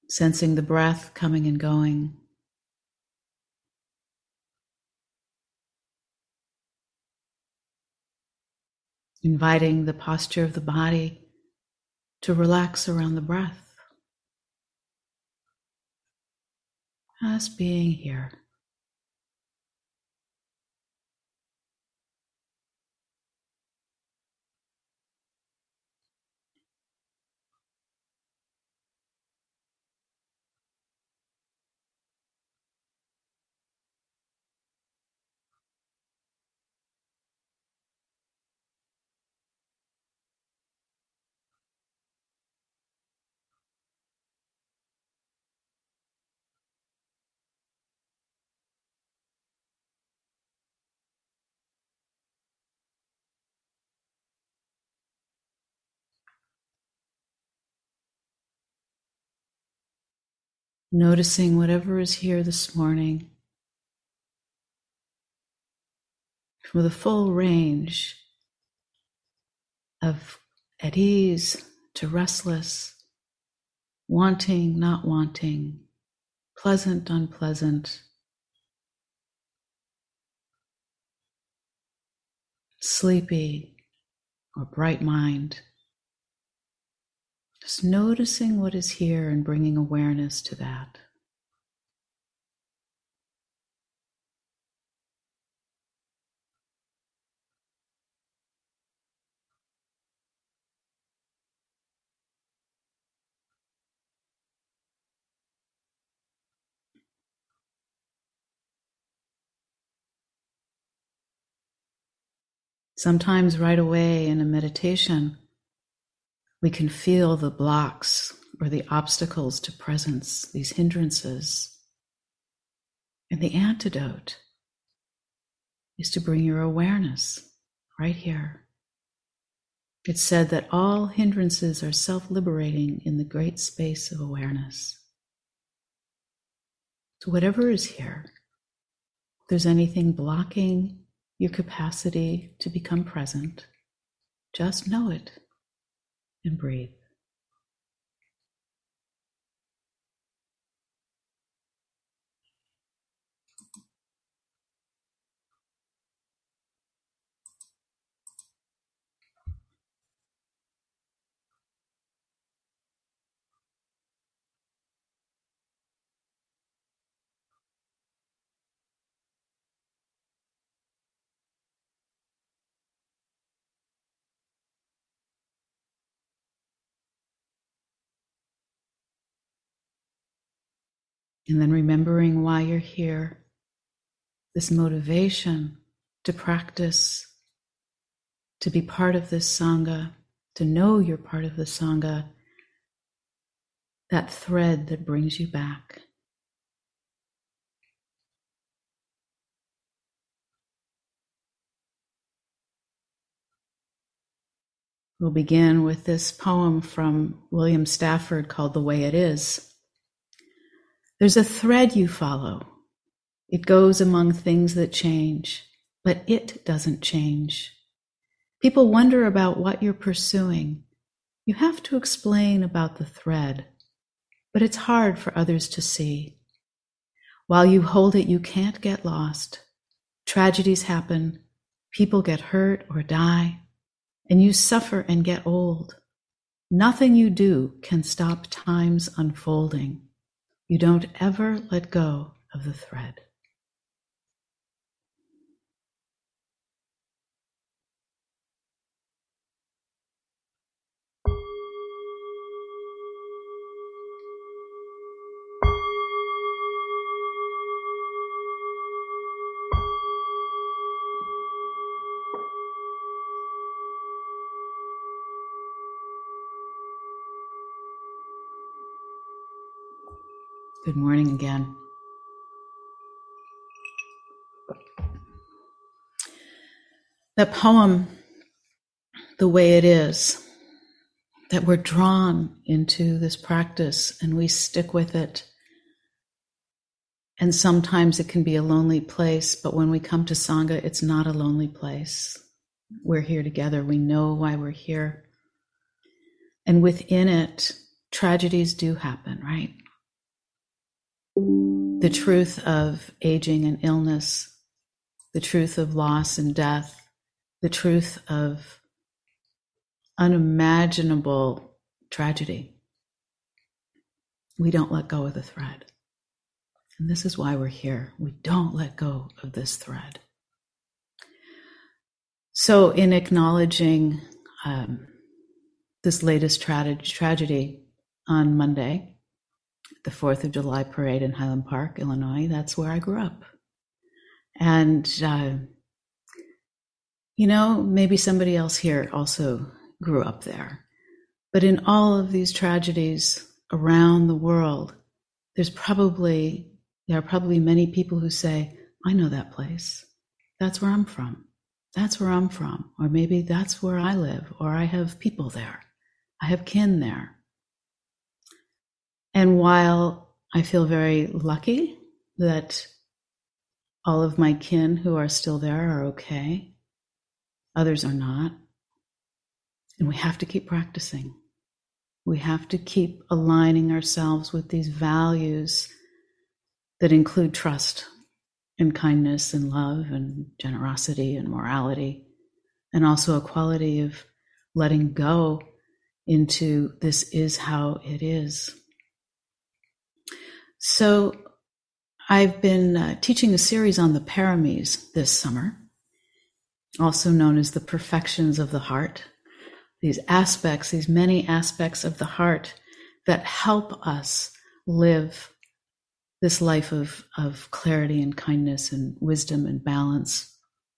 sensing the breath coming and going. Inviting the posture of the body to relax around the breath. Just being here. Noticing whatever is here this morning from the full range of at ease to restless, wanting, not wanting, pleasant, unpleasant, sleepy or bright mind. Just noticing what is here and bringing awareness to that. Sometimes right away in a meditation, we can feel the blocks or the obstacles to presence, these hindrances. And the antidote is to bring your awareness right here. It's said that all hindrances are self-liberating in the great space of awareness. So whatever is here, if there's anything blocking your capacity to become present, just know it and breathe. And then remembering why you're here, this motivation to practice, to be part of this Sangha, to know you're part of the Sangha, that thread that brings you back. We'll begin with this poem from William Stafford called The Way It Is. There's a thread you follow. It goes among things that change, but it doesn't change. People wonder about what you're pursuing. You have to explain about the thread, but it's hard for others to see. While you hold it, you can't get lost. Tragedies happen, people get hurt or die, and you suffer and get old. Nothing you do can stop time's unfolding. You don't ever let go of the thread. Good morning again. That poem, The Way It Is, that we're drawn into this practice and we stick with it. And sometimes it can be a lonely place, but when we come to Sangha, it's not a lonely place. We're here together. We know why we're here. And within it, tragedies do happen, right? the truth of aging and illness, the truth of loss and death, the truth of unimaginable tragedy. We don't let go of the thread. And this is why we're here. We don't let go of this thread. So in acknowledging this latest tragedy on Monday, the 4th of July parade in Highland Park, Illinois, that's where I grew up. And, maybe somebody else here also grew up there. But in all of these tragedies around the world, there are probably many people who say, I know that place. That's where I'm from. That's where I'm from. Or maybe that's where I live, or I have people there. I have kin there. And while I feel very lucky that all of my kin who are still there are okay, others are not. And we have to keep practicing. We have to keep aligning ourselves with these values that include trust and kindness and love and generosity and morality, and also a quality of letting go into this is how it is. So I've been teaching a series on the paramis this summer, also known as the perfections of the heart. These aspects, these many aspects of the heart that help us live this life of clarity and kindness and wisdom and balance.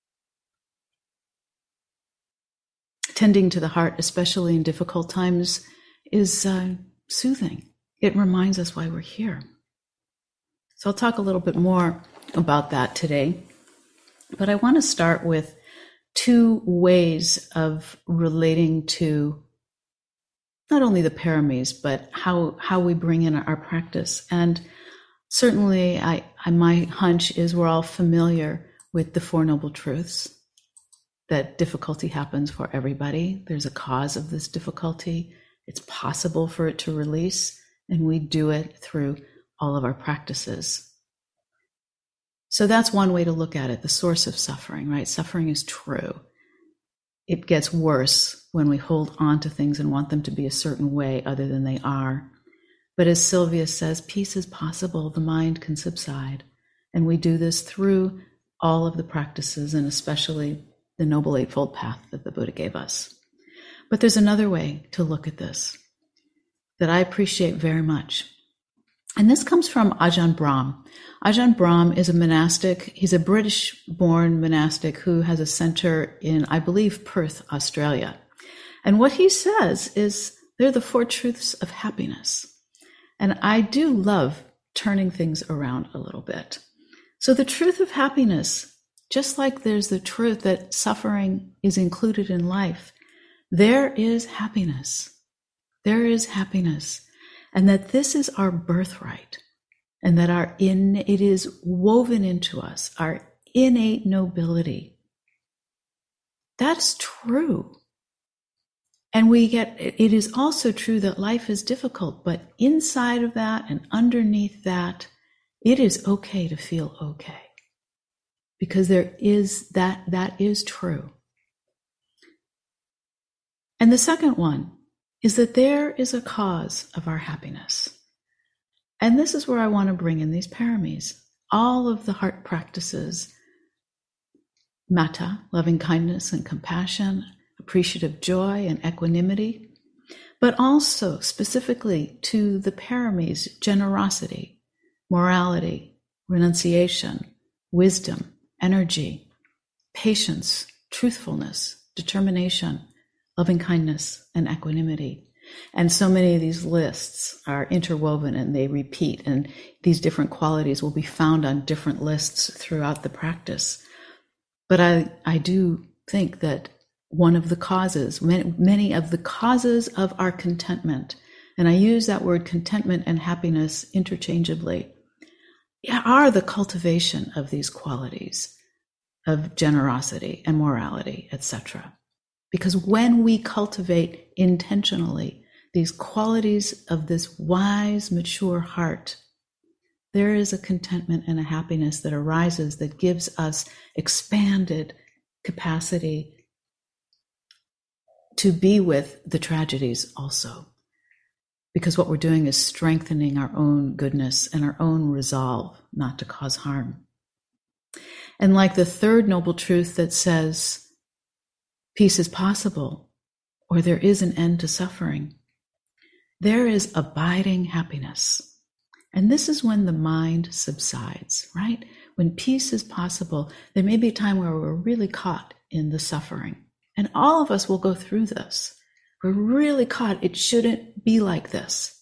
Tending to the heart, especially in difficult times, is soothing. It reminds us why we're here. So I'll talk a little bit more about that today. But I want to start with 2 ways of relating to not only the paramis, but how we bring in our practice. And certainly, my hunch is we're all familiar with the Four Noble Truths, that difficulty happens for everybody. There's a cause of this difficulty. It's possible for it to release, and we do it through all of our practices. So that's one way to look at it, the source of suffering, right? Suffering is true. It gets worse when we hold on to things and want them to be a certain way other than they are. But as Sylvia says, peace is possible. The mind can subside. And we do this through all of the practices, and especially the Noble Eightfold Path that the Buddha gave us. But there's another way to look at this that I appreciate very much. And this comes from Ajahn Brahm. Ajahn Brahm is a monastic. He's a British-born monastic who has a center in, I believe, Perth, Australia. And what he says is they're the 4 truths of happiness. And I do love turning things around a little bit. So the truth of happiness, just like there's the truth that suffering is included in life, there is happiness. There is happiness. And that this is our birthright, and that it is woven into us, our innate nobility. That's true. And it is also true that life is difficult, but inside of that and underneath that, it is okay to feel okay. Because that is true. And the second one is that there is a cause of our happiness. And this is where I want to bring in these paramis. All of the heart practices, metta, loving kindness and compassion, appreciative joy and equanimity, but also specifically to the paramis, generosity, morality, renunciation, wisdom, energy, patience, truthfulness, determination, loving kindness, and equanimity. And so many of these lists are interwoven and they repeat, and these different qualities will be found on different lists throughout the practice. But I do think that one of the causes, many of the causes of our contentment, and I use that word contentment and happiness interchangeably, are the cultivation of these qualities of generosity and morality, etc. Because when we cultivate intentionally these qualities of this wise, mature heart, there is a contentment and a happiness that arises that gives us expanded capacity to be with the tragedies also. Because what we're doing is strengthening our own goodness and our own resolve not to cause harm. And like the third noble truth that says peace is possible, or there is an end to suffering, there is abiding happiness. And this is when the mind subsides, right? When peace is possible, there may be a time where we're really caught in the suffering. And all of us will go through this. We're really caught. It shouldn't be like this.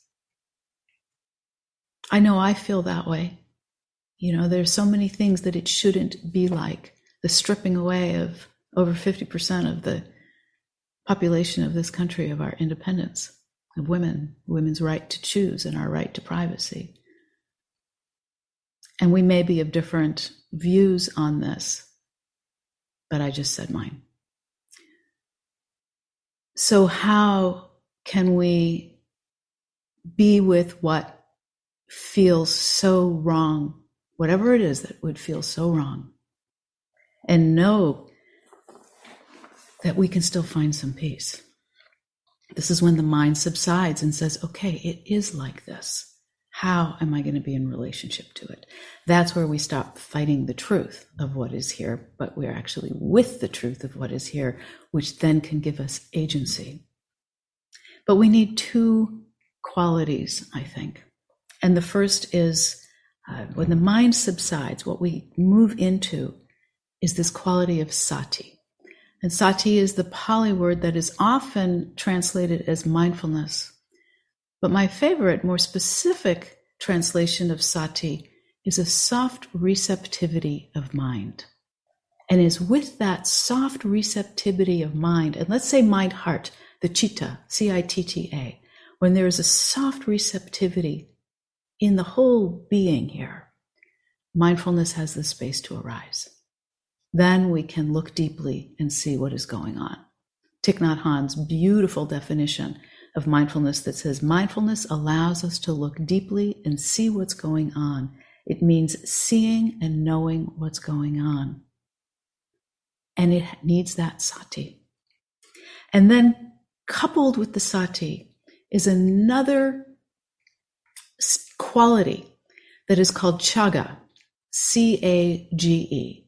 I know I feel that way. There's so many things that it shouldn't be like. The stripping away of over 50% of the population of this country of our independence, of women's right to choose and our right to privacy. And we may be of different views on this, but I just said mine. So how can we be with what feels so wrong, whatever it is that would feel so wrong, and know that we can still find some peace? This is when the mind subsides and says, okay, it is like this. How am I going to be in relationship to it? That's where we stop fighting the truth of what is here, but we're actually with the truth of what is here, which then can give us agency. But we need two qualities, I think. And the first is when the mind subsides, what we move into is this quality of sati. And sati is the Pali word that is often translated as mindfulness. But my favorite, more specific translation of sati is a soft receptivity of mind. And is with that soft receptivity of mind, and let's say mind-heart, the citta, C-I-T-T-A, when there is a soft receptivity in the whole being here, mindfulness has the space to arise. Then we can look deeply and see what is going on. Thich Nhat Hanh's beautiful definition of mindfulness that says mindfulness allows us to look deeply and see what's going on. It means seeing and knowing what's going on. And it needs that sati. And then coupled with the sati is another quality that is called chaga, C-A-G-A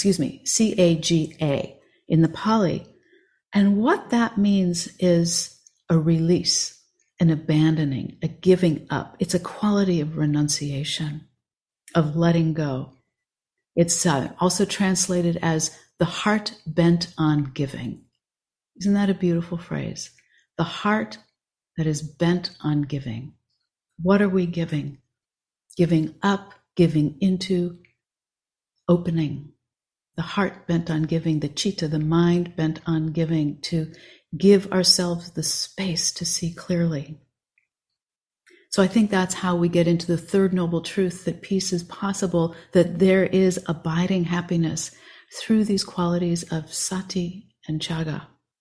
in the Pali. And what that means is a release, an abandoning, a giving up. It's a quality of renunciation, of letting go. It's also translated as the heart bent on giving. Isn't that a beautiful phrase? The heart that is bent on giving. What are we giving? Giving up, giving into, opening. The heart bent on giving, the citta, the mind bent on giving, to give ourselves the space to see clearly. So I think that's how we get into the third noble truth, that peace is possible, that there is abiding happiness through these qualities of sati and chaga.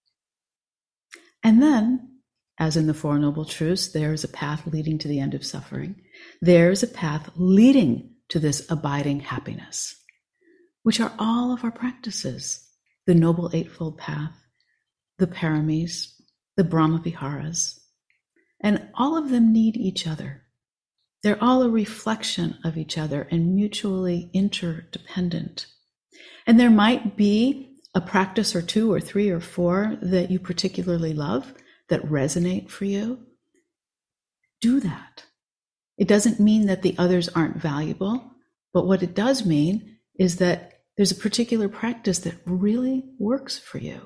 And then, as in the Four Noble Truths, there is a path leading to the end of suffering. There is a path leading to this abiding happiness, which are all of our practices, the Noble Eightfold Path, the Paramis, the Brahmaviharas, and all of them need each other. They're all a reflection of each other and mutually interdependent. And there might be a practice or two or three or four that you particularly love, that resonate for you. Do that. It doesn't mean that the others aren't valuable, but what it does mean is that there's a particular practice that really works for you.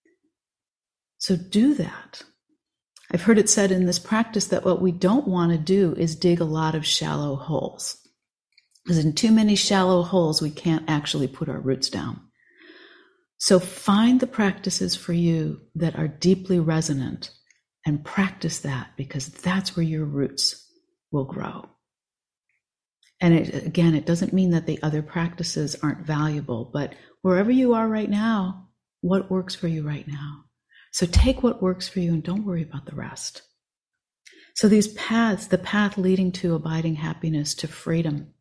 So do that. I've heard it said in this practice that what we don't want to do is dig a lot of shallow holes. Because in too many shallow holes, we can't actually put our roots down. So find the practices for you that are deeply resonant and practice that, because that's where your roots will grow. And it doesn't mean that the other practices aren't valuable, but wherever you are right now, what works for you right now? So take what works for you and don't worry about the rest. So these paths, the path leading to abiding happiness, to freedom,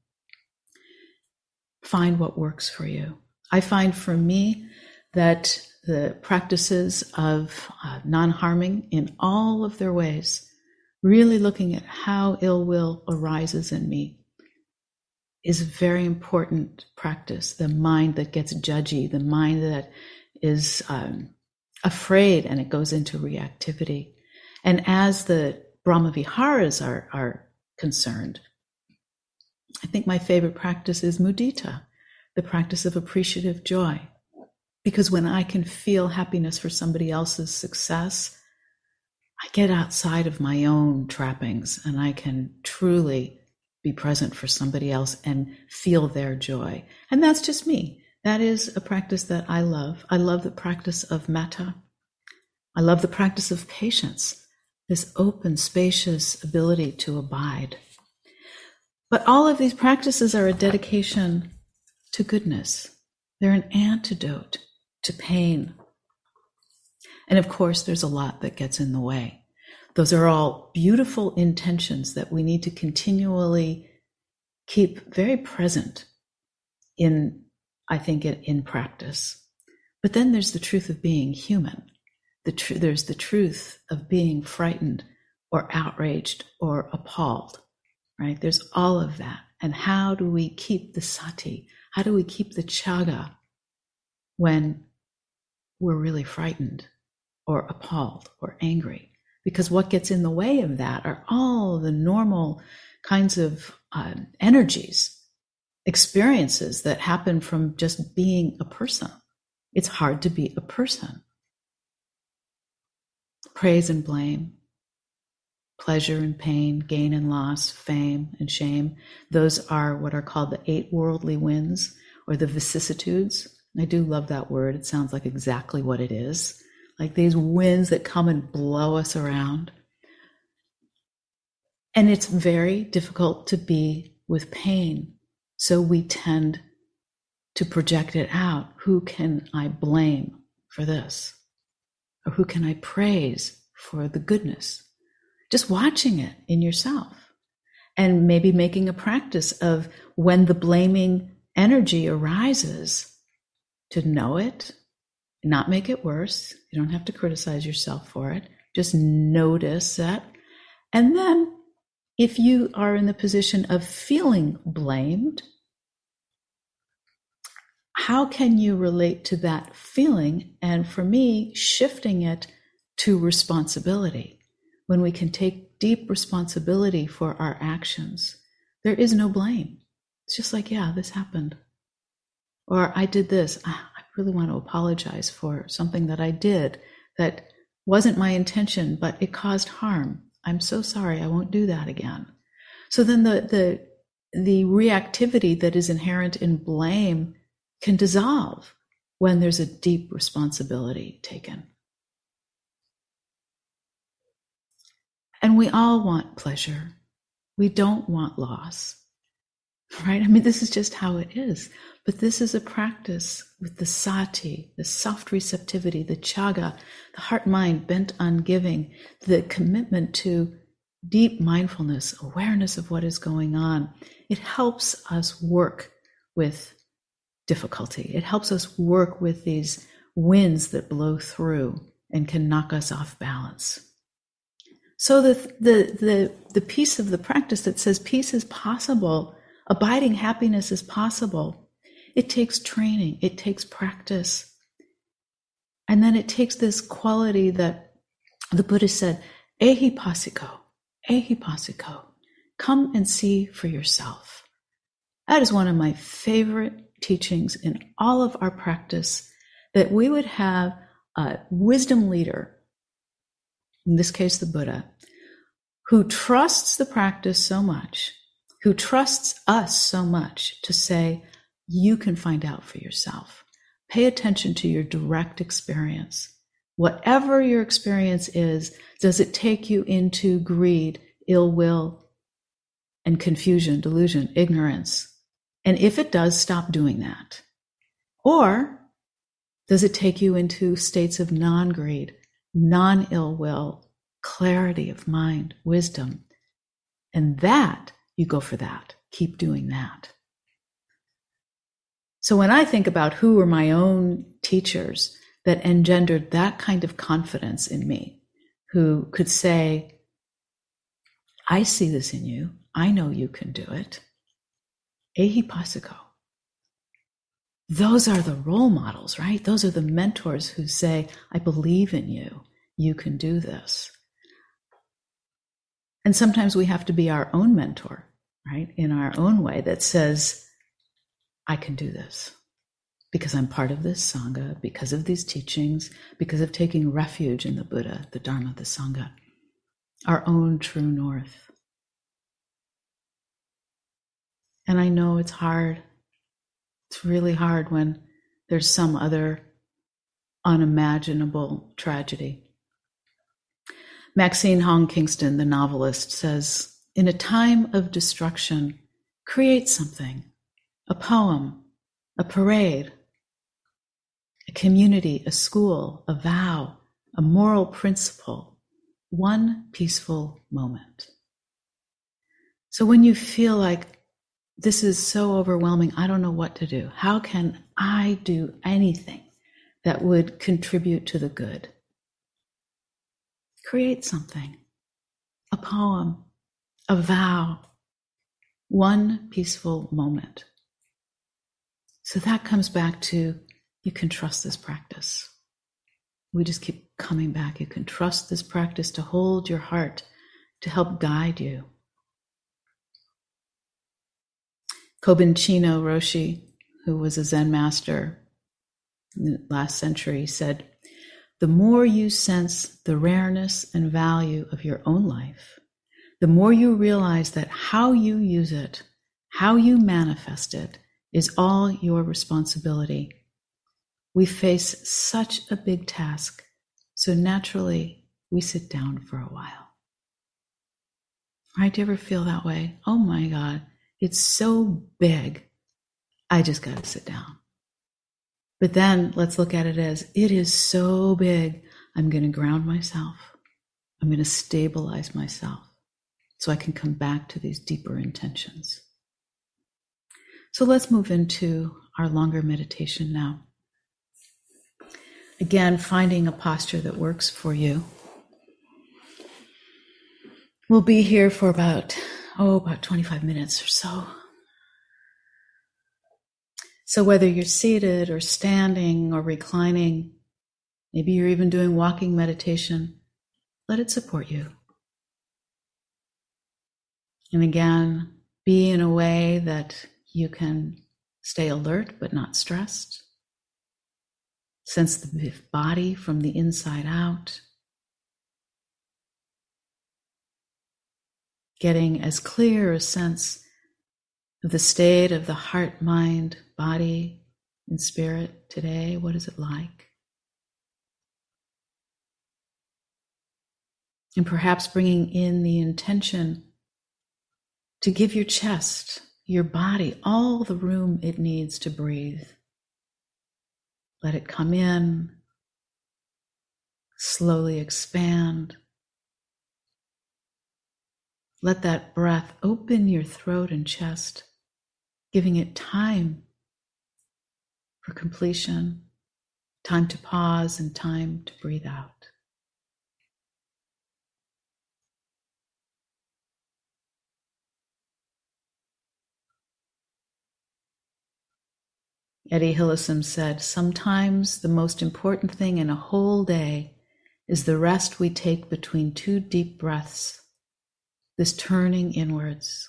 find what works for you. I find for me that the practices of non-harming in all of their ways, really looking at how ill will arises in me, is a very important practice. The mind that gets judgy, the mind that is afraid and it goes into reactivity. And as the Brahmaviharas are concerned, I think my favorite practice is mudita, the practice of appreciative joy. Because when I can feel happiness for somebody else's success, I get outside of my own trappings and I can truly be present for somebody else and feel their joy. And that's just me. That is a practice that I love. I love the practice of metta. I love the practice of patience, this open, spacious ability to abide. But all of these practices are a dedication to goodness. They're an antidote to pain. And of course, there's a lot that gets in the way. Those are all beautiful intentions that we need to continually keep very present in, I think, in practice. But then there's the truth of being human. There's the truth of being frightened or outraged or appalled, right? There's all of that. And how do we keep the sati? How do we keep the chaga when we're really frightened or appalled or angry? Because what gets in the way of that are all the normal kinds of energies, experiences that happen from just being a person. It's hard to be a person. Praise and blame, pleasure and pain, gain and loss, fame and shame. Those are what are called the 8 worldly winds, or the vicissitudes. I do love that word. It sounds like exactly what it is. Like these winds that come and blow us around. And it's very difficult to be with pain. So we tend to project it out. Who can I blame for this? Or who can I praise for the goodness? Just watching it in yourself. And maybe making a practice of when the blaming energy arises, to know it, not make it worse. You don't have to criticize yourself for it. Just notice that. And then if you are in the position of feeling blamed, how can you relate to that feeling? And for me, shifting it to responsibility. When we can take deep responsibility for our actions, there is no blame. It's just like, yeah, this happened. Or I did this. I really want to apologize for something that I did that wasn't my intention, but it caused harm. I'm so sorry. I won't do that again. So then the reactivity that is inherent in blame can dissolve when there's a deep responsibility taken. And we all want pleasure. We don't want loss, right? I mean, this is just how it is. But this is a practice with the sati, the soft receptivity, the chaga, the heart-mind bent on giving, the commitment to deep mindfulness, awareness of what is going on. It helps us work with difficulty. It helps us work with these winds that blow through and can knock us off balance. So the piece of the practice that says peace is possible, abiding happiness is possible, it takes training, it takes practice. And then it takes this quality that the Buddha said, ehipassiko, come and see for yourself. That is one of my favorite teachings in all of our practice, that we would have a wisdom leader, in this case the Buddha, who trusts the practice so much, who trusts us so much to say, you can find out for yourself. Pay attention to your direct experience. Whatever your experience is, does it take you into greed, ill will, and confusion, delusion, ignorance? And if it does, stop doing that. Or does it take you into states of non-greed, non-ill will, clarity of mind, wisdom. And that, you go for that. Keep doing that. So when I think about who were my own teachers that engendered that kind of confidence in me, who could say, I see this in you. I know you can do it. Ehipassiko. Those are the role models, right? Those are the mentors who say, I believe in you. You can do this. And sometimes we have to be our own mentor, right? In our own way that says, I can do this because I'm part of this Sangha, because of these teachings, because of taking refuge in the Buddha, the Dharma, the Sangha, our own true north. And I know it's hard. It's really hard when there's some other unimaginable tragedy. Maxine Hong Kingston, the novelist, says, in a time of destruction, create something, a poem, a parade, a community, a school, a vow, a moral principle, one peaceful moment. So when you feel like this is so overwhelming, I don't know what to do. How can I do anything that would contribute to the good? Create something, a poem, a vow, one peaceful moment. So that comes back to, you can trust this practice. We just keep coming back. You can trust this practice to hold your heart, to help guide you. Kobun Chino Roshi, who was a Zen master in the last century, said, the more you sense the rareness and value of your own life, the more you realize that how you use it, how you manifest it, is all your responsibility. We face such a big task, so naturally we sit down for a while. Right? Do you ever feel that way? Oh my God, it's so big. I just got to sit down. But then let's look at it as, it is so big. I'm going to ground myself. I'm going to stabilize myself so I can come back to these deeper intentions. So let's move into our longer meditation now. Again, finding a posture that works for you. We'll be here for about 25 minutes or so. So whether you're seated or standing or reclining, maybe you're even doing walking meditation, let it support you. And again, be in a way that you can stay alert but not stressed. Sense the body from the inside out. Getting as clear a sense of the state of the heart, mind, body, and spirit today. What is it like? And perhaps bringing in the intention to give your chest, your body, all the room it needs to breathe. Let it come in, slowly expand. Let that breath open your throat and chest, giving it time for completion, time to pause and time to breathe out. Eddie Hillesum said, sometimes the most important thing in a whole day is the rest we take between two deep breaths, this turning inwards,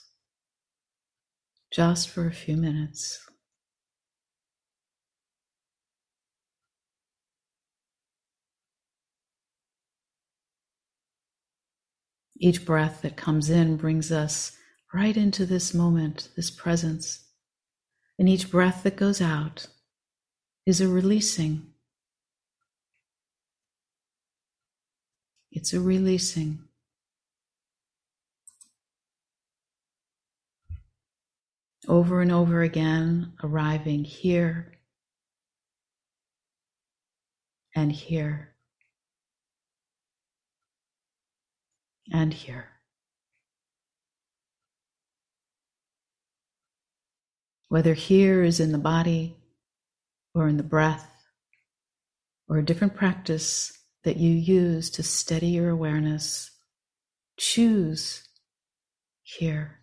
just for a few minutes. Each breath that comes in brings us right into this moment, this presence. And each breath that goes out is a releasing. It's a releasing. Over and over again, arriving here and here. and here. Whether here is in the body or in the breath or a different practice that you use to steady your awareness, choose here.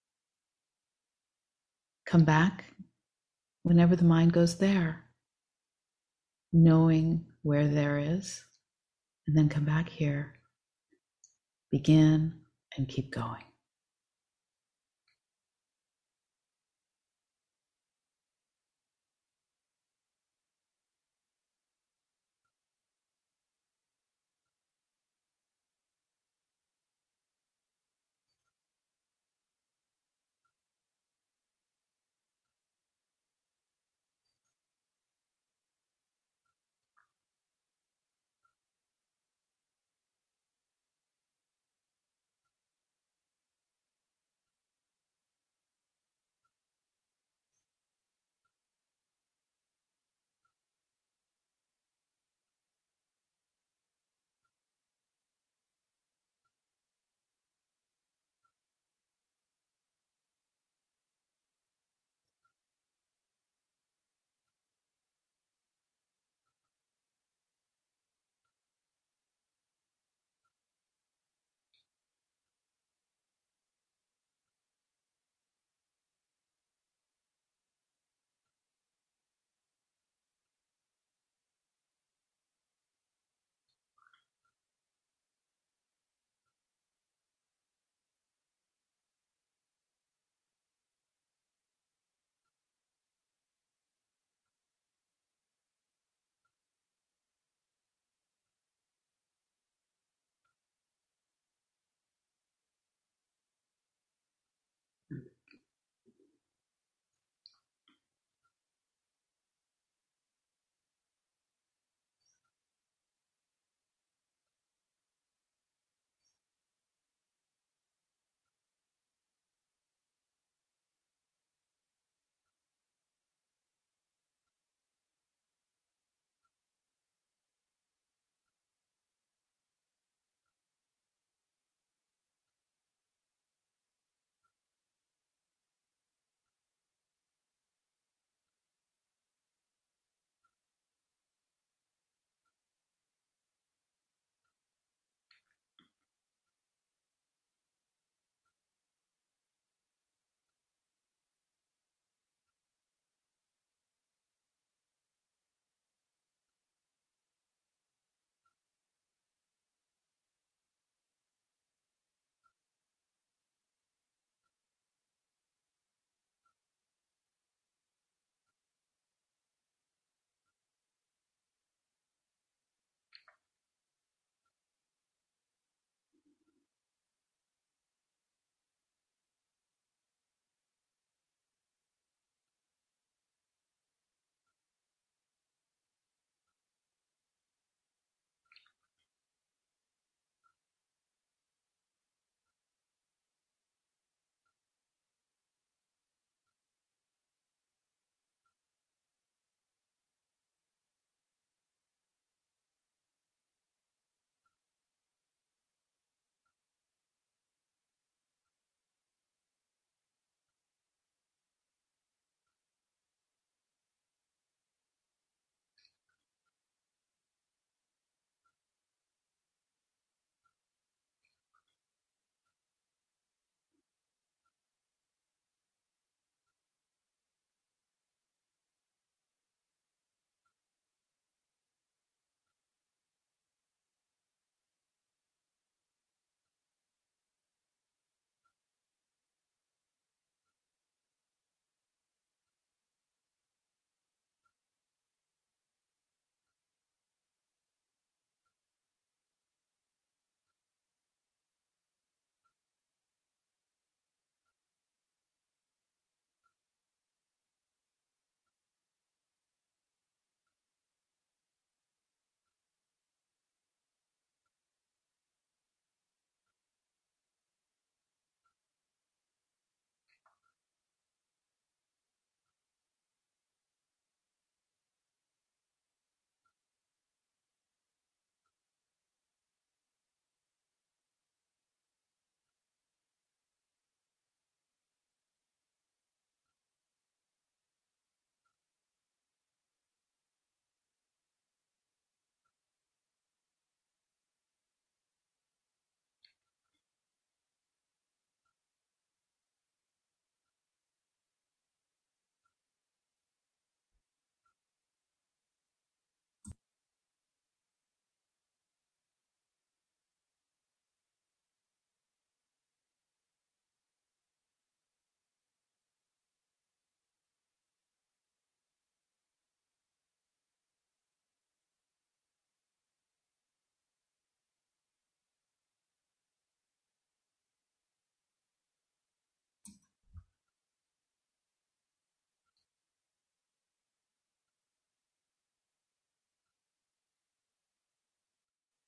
Come back whenever the mind goes there, knowing where there is, and then come back here. Begin and keep going.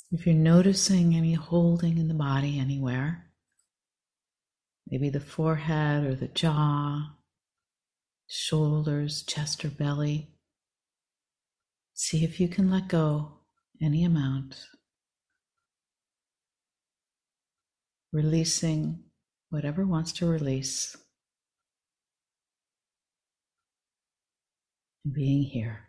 If you're noticing any holding in the body anywhere, maybe the forehead or the jaw, shoulders, chest, or belly, see if you can let go any amount, releasing whatever wants to release, and being here.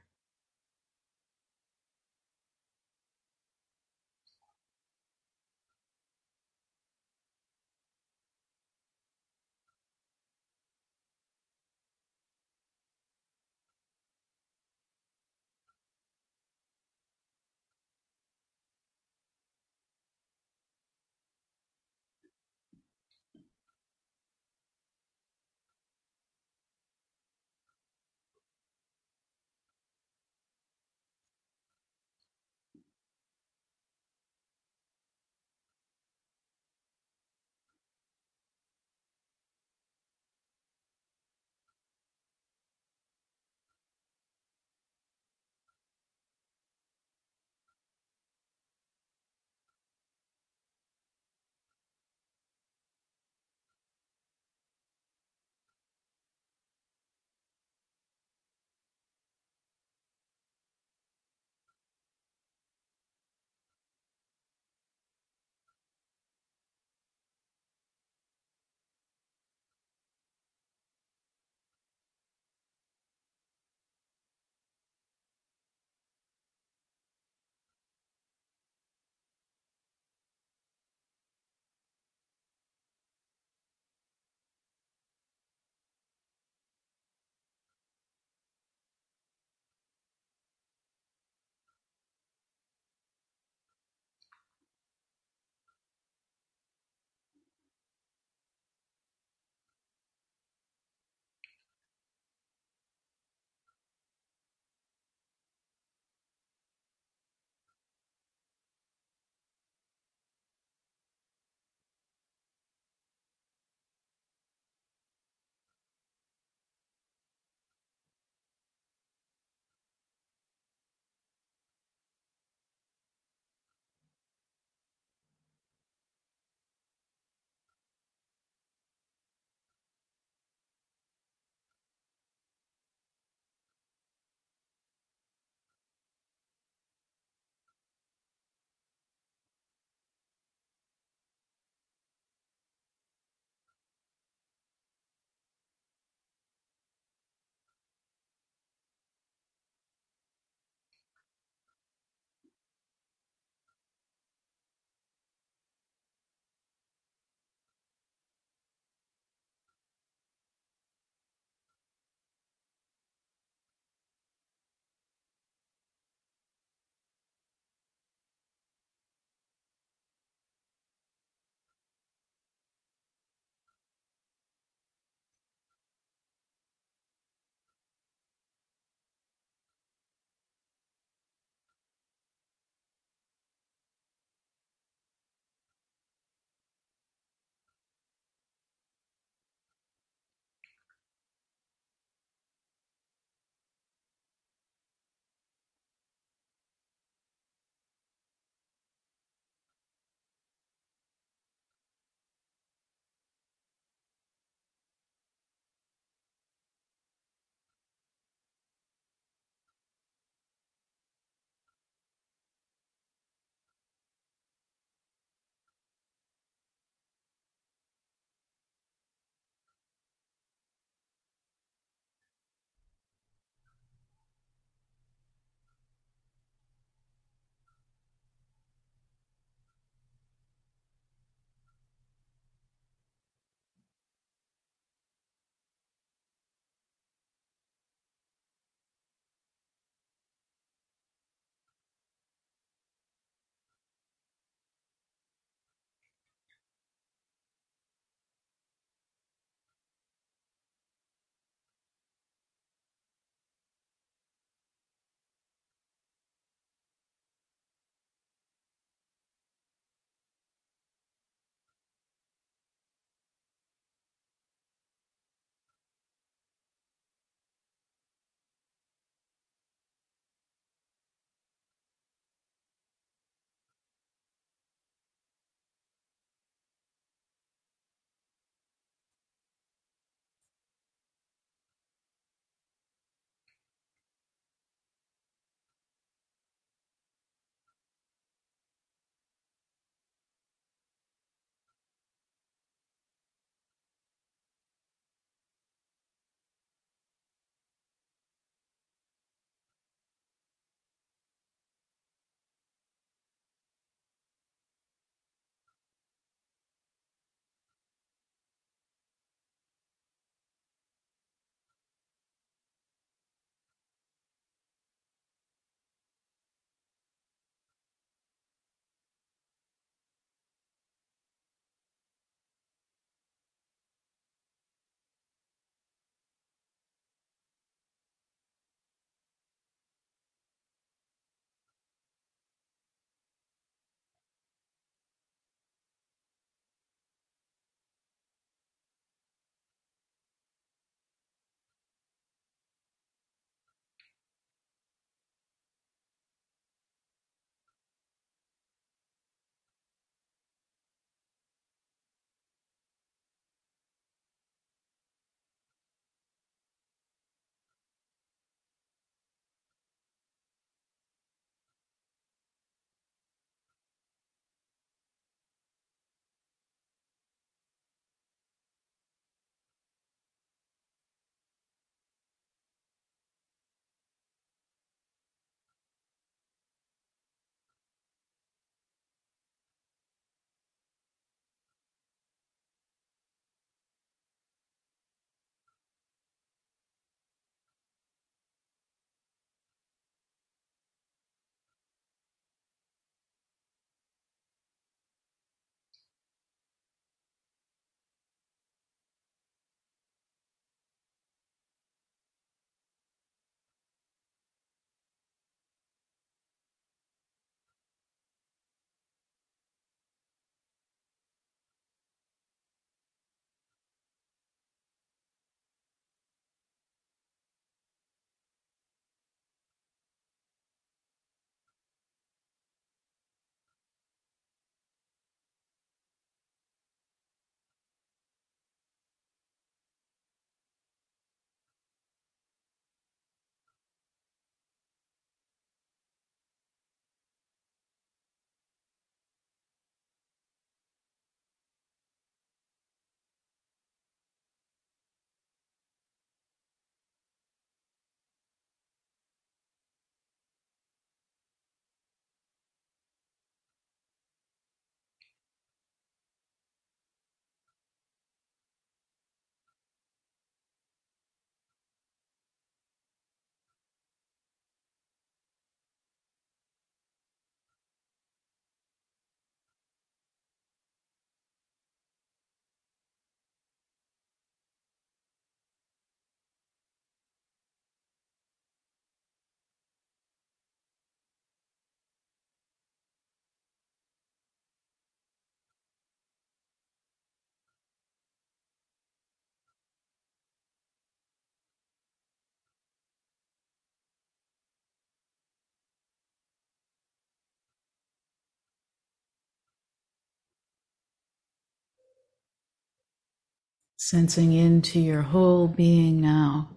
Sensing into your whole being now,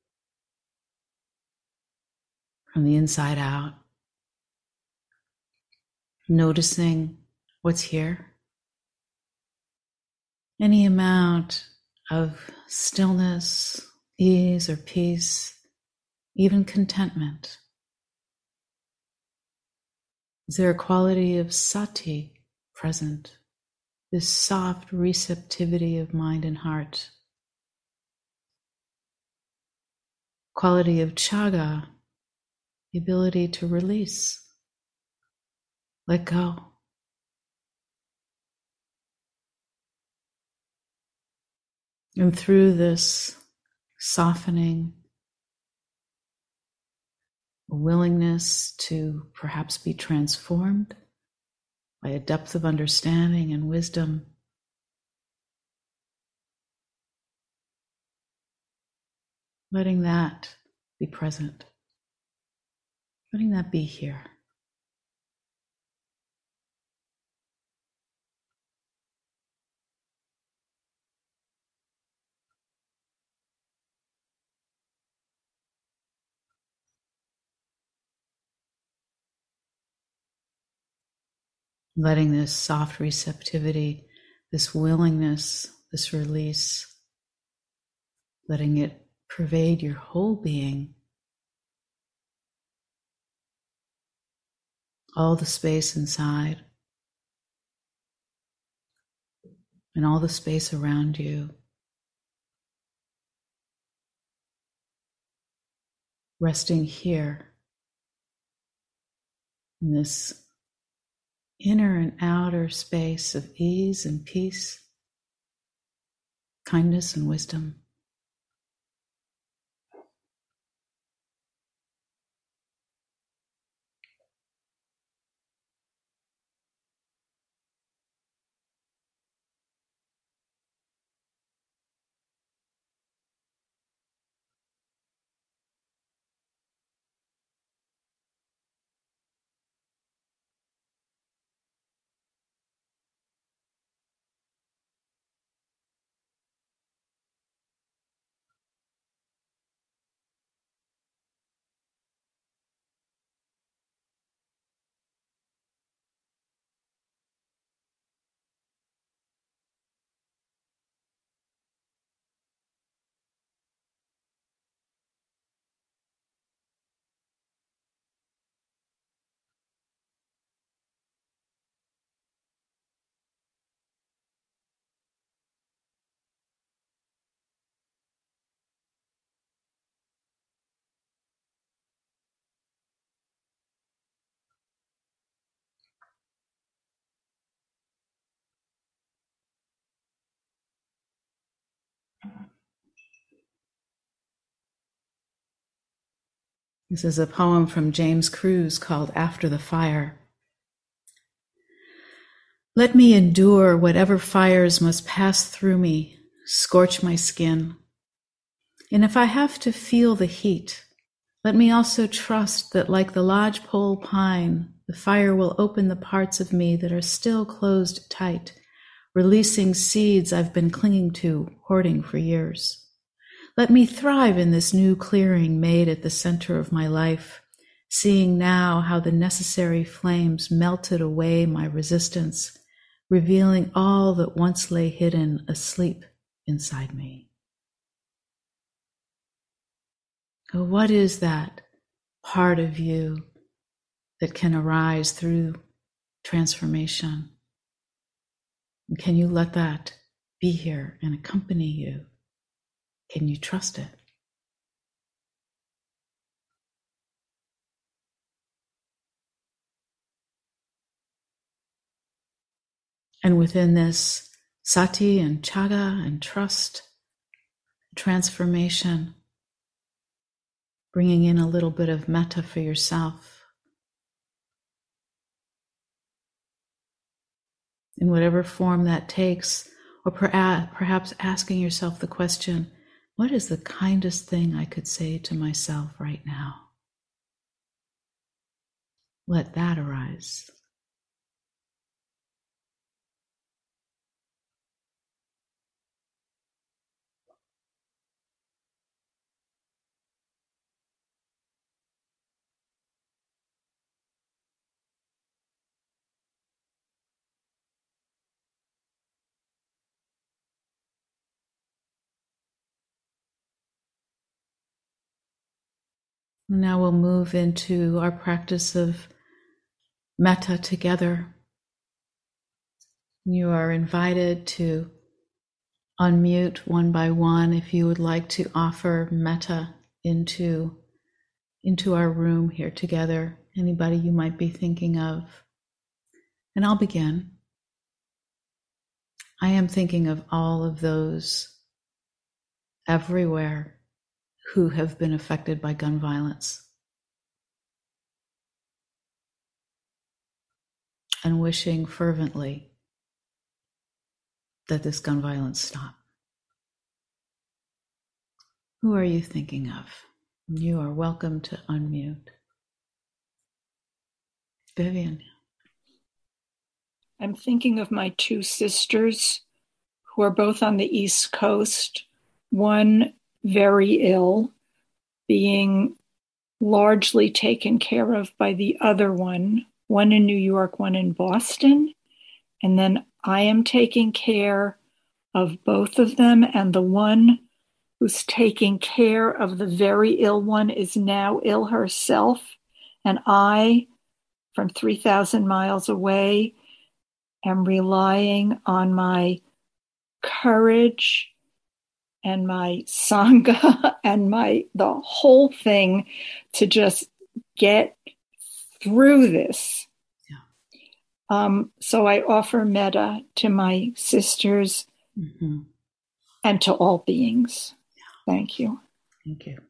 from the inside out, noticing what's here. Any amount of stillness, ease, or peace, even contentment. Is there a quality of sati present? This soft receptivity of mind and heart. Quality of chaga, the ability to release, let go. And through this softening, a willingness to perhaps be transformed by a depth of understanding and wisdom, letting that be present, letting that be here. Letting this soft receptivity, this willingness, this release, letting it pervade your whole being, all the space inside, and all the space around you. Resting here in this inner and outer space of ease and peace, kindness and wisdom. This is a poem from James Cruz called After the Fire. Let me endure whatever fires must pass through me, scorch my skin. And if I have to feel the heat, let me also trust that like the lodgepole pine, the fire will open the parts of me that are still closed tight, releasing seeds I've been clinging to, hoarding for years. Let me thrive in this new clearing made at the center of my life, seeing now how the necessary flames melted away my resistance, revealing all that once lay hidden asleep inside me. Oh, what is that part of you that can arise through transformation? And can you let that be here and accompany you? Can you trust it? And within this sati and chaga and trust, transformation, bringing in a little bit of metta for yourself. In whatever form that takes, or perhaps asking yourself the question, what is the kindest thing I could say to myself right now? Let that arise. Now we'll move into our practice of metta together. You are invited to unmute one by one if you would like to offer metta into our room here together. Anybody you might be thinking of. And I'll begin. I am thinking of all of those everywhere who have been affected by gun violence, and wishing fervently that this gun violence stop. Who are you thinking of? You are welcome to unmute. Vivian. I'm thinking of my two sisters who are both on the East Coast, one very ill, being largely taken care of by the other one in New York, one in Boston. And then I am taking care of both of them. And the one who's taking care of the very ill one is now ill herself. And I, from 3,000 miles away, am relying on my courage and my sangha and the whole thing to just get through this. Yeah. So I offer metta to my sisters and to all beings. Yeah. Thank you. Thank you.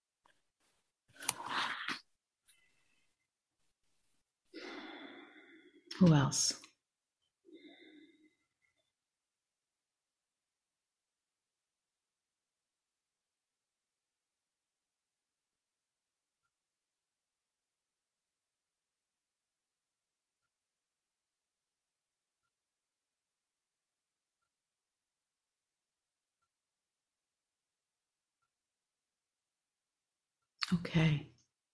Who else? Okay.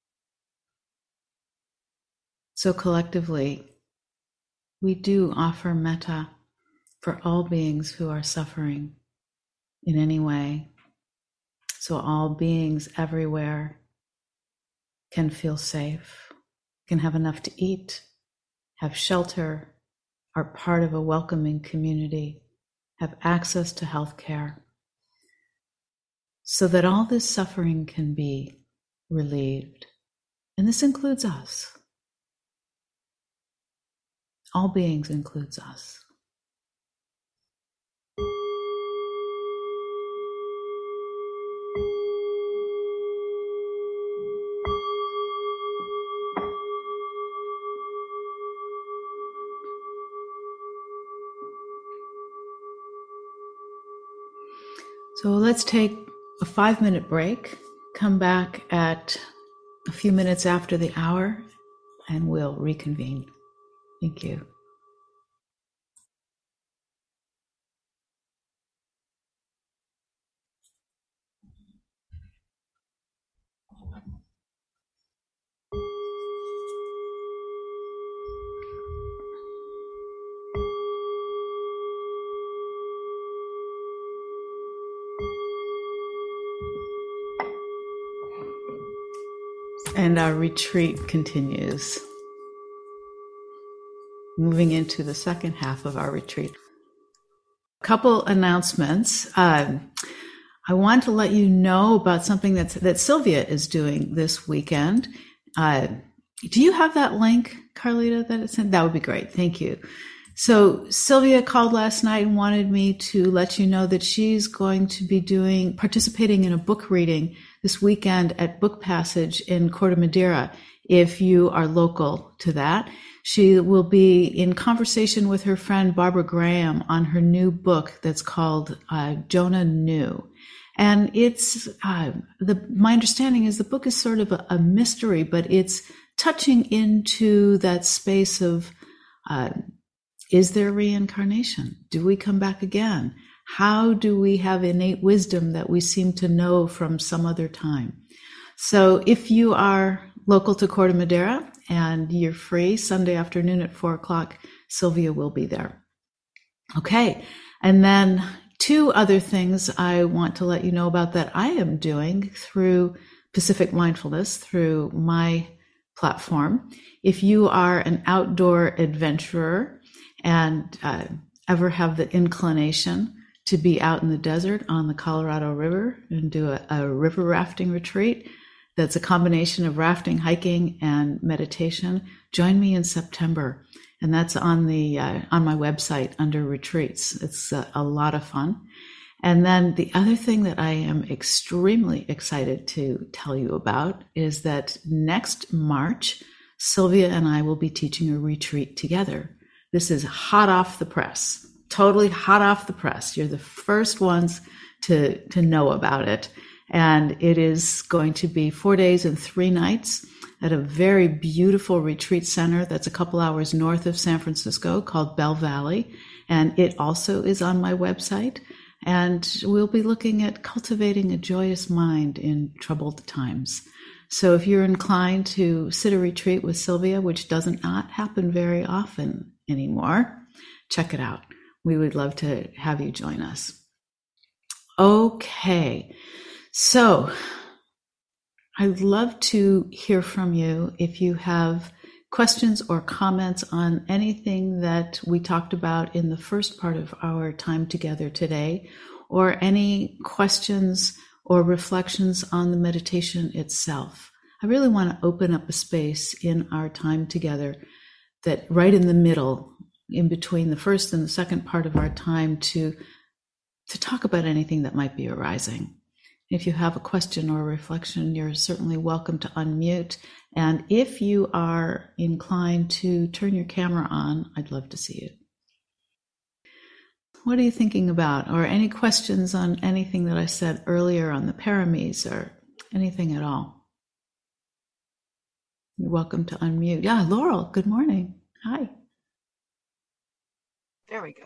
So collectively, we do offer metta for all beings who are suffering in any way. So all beings everywhere can feel safe, can have enough to eat, have shelter, are part of a welcoming community, have access to health care, so that all this suffering can be relieved. And this includes us. All beings includes us. So let's take a 5-minute break, come back at a few minutes after the hour, and we'll reconvene. Thank you. And our retreat continues. Moving into the second half of our retreat. A couple announcements. I want to let you know about something that Sylvia is doing this weekend. Do you have that link, Carlita, that it's sent? That would be great. Thank you. So Sylvia called last night and wanted me to let you know that she's going to be participating in a book reading this weekend at Book Passage in Corte Madera. If you are local to that, she will be in conversation with her friend Barbara Graham on her new book that's called Jonah Knew. And it's my understanding is the book is sort of a mystery, but it's touching into that space of is there reincarnation? Do we come back again? How do we have innate wisdom that we seem to know from some other time? So if you are local to Corte Madera and you're free, Sunday afternoon at 4:00, Sylvia will be there. Okay. And then 2 other things I want to let you know about that I am doing through Pacific Mindfulness through my platform. If you are an outdoor adventurer and ever have the inclination to be out in the desert on the Colorado River and do a river rafting retreat that's a combination of rafting, hiking, and meditation, join me in September. And that's on my website under retreats. It's a lot of fun. And then the other thing that I am extremely excited to tell you about is that next March, Sylvia and I will be teaching a retreat together. This is hot off the press, totally hot off the press. You're the first ones to know about it. And it is going to be 4 days and 3 nights at a very beautiful retreat center that's a couple hours north of San Francisco called Bell Valley. And it also is on my website. And we'll be looking at cultivating a joyous mind in troubled times. So if you're inclined to sit a retreat with Sylvia, which doesn't not happen very often anymore, check it out. We would love to have you join us. Okay, so I'd love to hear from you if you have questions or comments on anything that we talked about in the first part of our time together today, or any questions or reflections on the meditation itself. I really want to open up a space in our time together that right in the middle, in between the first and the second part of our time, to talk about anything that might be arising. If you have a question or a reflection, you're certainly welcome to unmute. And if you are inclined to turn your camera on, I'd love to see you. What are you thinking about? Or any questions on anything that I said earlier on the paramis or anything at all? You're welcome to unmute. Yeah, Laurel, good morning. Hi. There we go.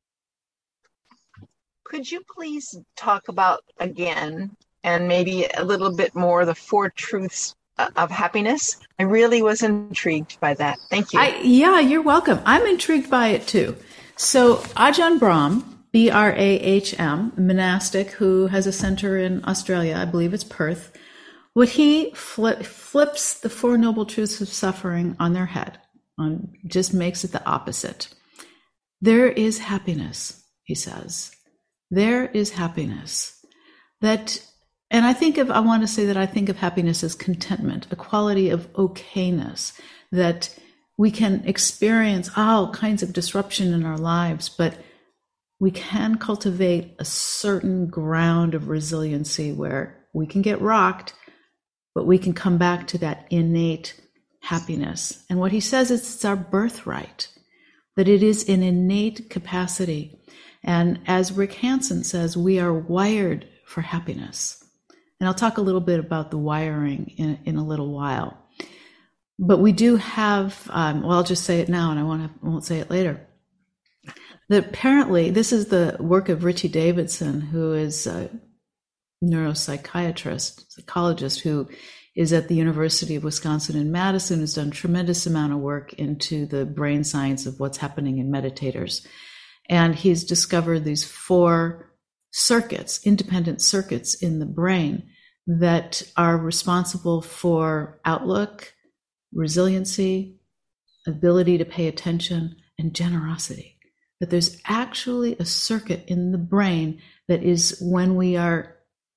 Could you please talk about again, and maybe a little bit more, the 4 truths of happiness? I really was intrigued by that. Thank you. Yeah, you're welcome. I'm intrigued by it too. So Ajahn Brahm, Brahm, a monastic who has a center in Australia, I believe it's Perth, what he flips the 4 noble truths of suffering on their head, just makes it the opposite. There is happiness, he says. There is happiness. And I think of happiness as contentment, a quality of okayness, that we can experience all kinds of disruption in our lives, but we can cultivate a certain ground of resiliency where we can get rocked, but we can come back to that innate happiness. And what he says is it's our birthright, that it is an innate capacity. And as Rick Hanson says, we are wired for happiness. And I'll talk a little bit about the wiring in a little while. But we do have, I'll just say it now and I won't say it later. That apparently, this is the work of Richie Davidson, who is a neuropsychiatrist, psychologist, who is at the University of Wisconsin in Madison, has done a tremendous amount of work into the brain science of what's happening in meditators. And he's discovered these 4 circuits, independent circuits in the brain that are responsible for outlook, resiliency, ability to pay attention, and generosity. That there's actually a circuit in the brain that is when we are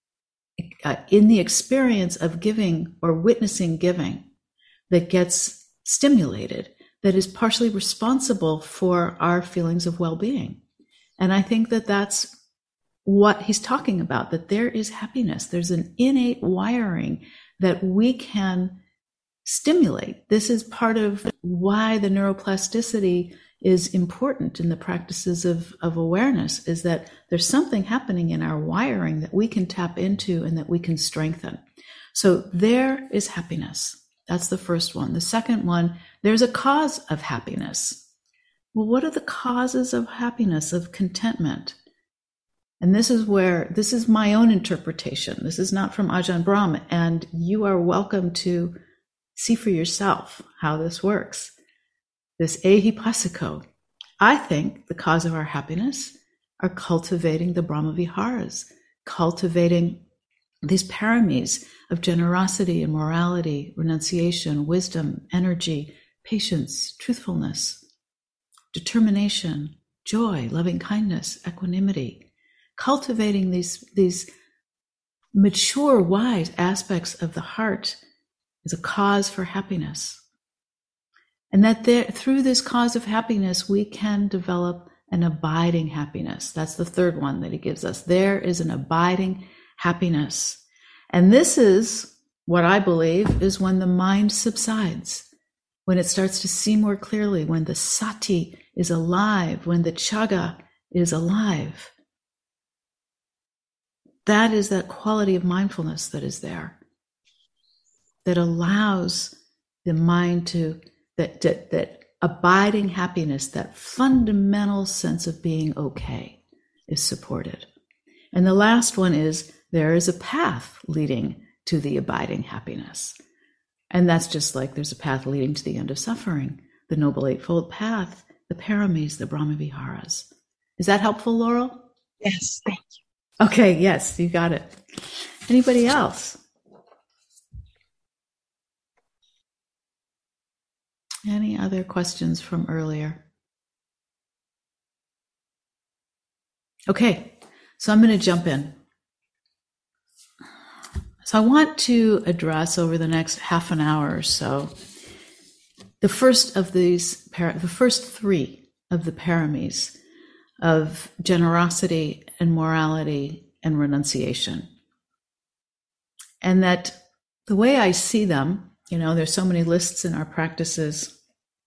in the experience of giving or witnessing giving that gets stimulated, that is partially responsible for our feelings of well-being. And I think that that's what he's talking about, that there is happiness. There's an innate wiring that we can stimulate. This is part of why the neuroplasticity is important in the practices of awareness, is that there's something happening in our wiring that we can tap into and that we can strengthen. So there is happiness. That's the first one. The second one, there's a cause of happiness. Well, what are the causes of happiness, of contentment? And this is my own interpretation. This is not from Ajahn Brahm, and you are welcome to see for yourself how this works. This ehipassiko. I think the cause of our happiness are cultivating the Brahma Viharas, cultivating these paramis of generosity and morality, renunciation, wisdom, energy, patience, truthfulness, determination, joy, loving kindness, equanimity, cultivating these mature, wise aspects of the heart is a cause for happiness. And that through this cause of happiness, we can develop an abiding happiness. That's the third one that he gives us. There is an abiding happiness. And this is what I believe is when the mind subsides, when it starts to see more clearly, when the sati is alive, when the chaga is alive. That is that quality of mindfulness that is there, that allows the mind to, that abiding happiness, that fundamental sense of being okay is supported. And the last one is there is a path leading to the abiding happiness. And that's just like there's a path leading to the end of suffering, the Noble Eightfold Path, the paramis, the Brahmaviharas. Is that helpful, Laurel? Yes, thank you. Okay, yes, you got it. Anybody else? Any other questions from earlier? Okay, so I'm going to jump in. So I want to address over the next half an hour or so the first three of the paramis of generosity and morality and renunciation. And that the way I see them, there's so many lists in our practices,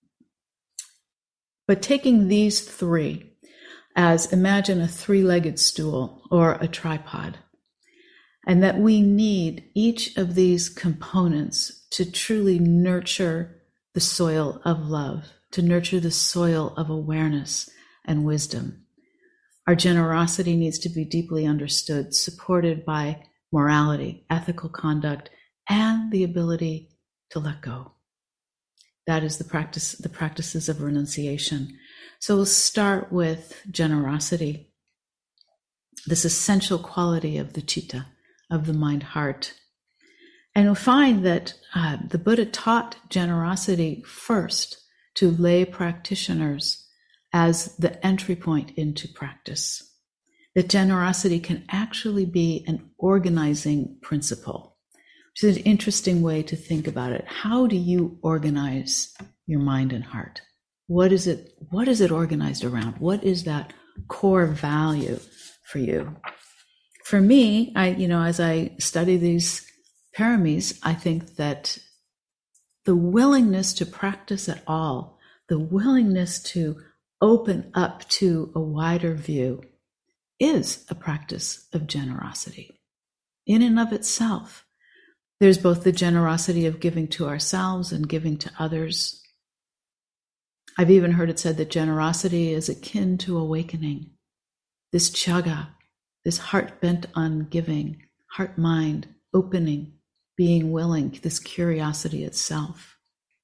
but taking these three as, imagine a three-legged stool or a tripod, and that we need each of these components to truly nurture the soil of love, to nurture the soil of awareness and wisdom. Our generosity needs to be deeply understood, supported by morality, ethical conduct, and the ability to let go. That is the practices of renunciation. So we'll start with generosity, this essential quality of the citta, of the mind-heart. And we'll find that the Buddha taught generosity first to lay practitioners as the entry point into practice. That generosity can actually be an organizing principle, which is an interesting way to think about it. How do you organize your mind and heart? What is it organized around? What is that core value for you? For me, as I study these paramis, I think that the willingness to practice at all, the willingness to open up to a wider view, is a practice of generosity. In and of itself, there's both the generosity of giving to ourselves and giving to others. I've even heard it said that generosity is akin to awakening. This chaga, this heart bent on giving, heart-mind, opening, being willing, this curiosity itself.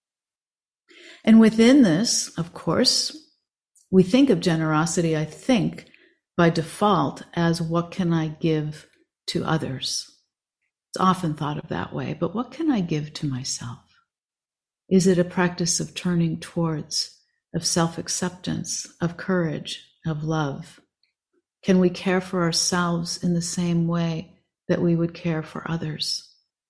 And within this, of course, we think of generosity, I think, by default as what can I give to others? It's often thought of that way, but what can I give to myself? Is it a practice of turning towards, of self-acceptance, of courage, of love? Can we care for ourselves in the same way that we would care for others?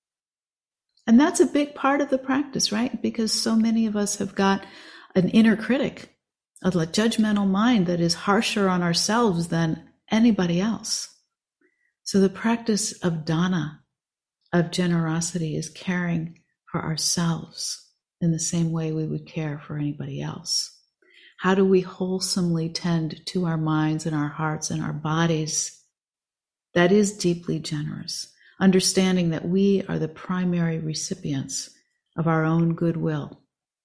And that's a big part of the practice, right? Because so many of us have got an inner critic, a judgmental mind that is harsher on ourselves than anybody else. So the practice of dana, of generosity, is caring for ourselves in the same way we would care for anybody else. How do we wholesomely tend to our minds and our hearts and our bodies? That is deeply generous, understanding that we are the primary recipients of our own goodwill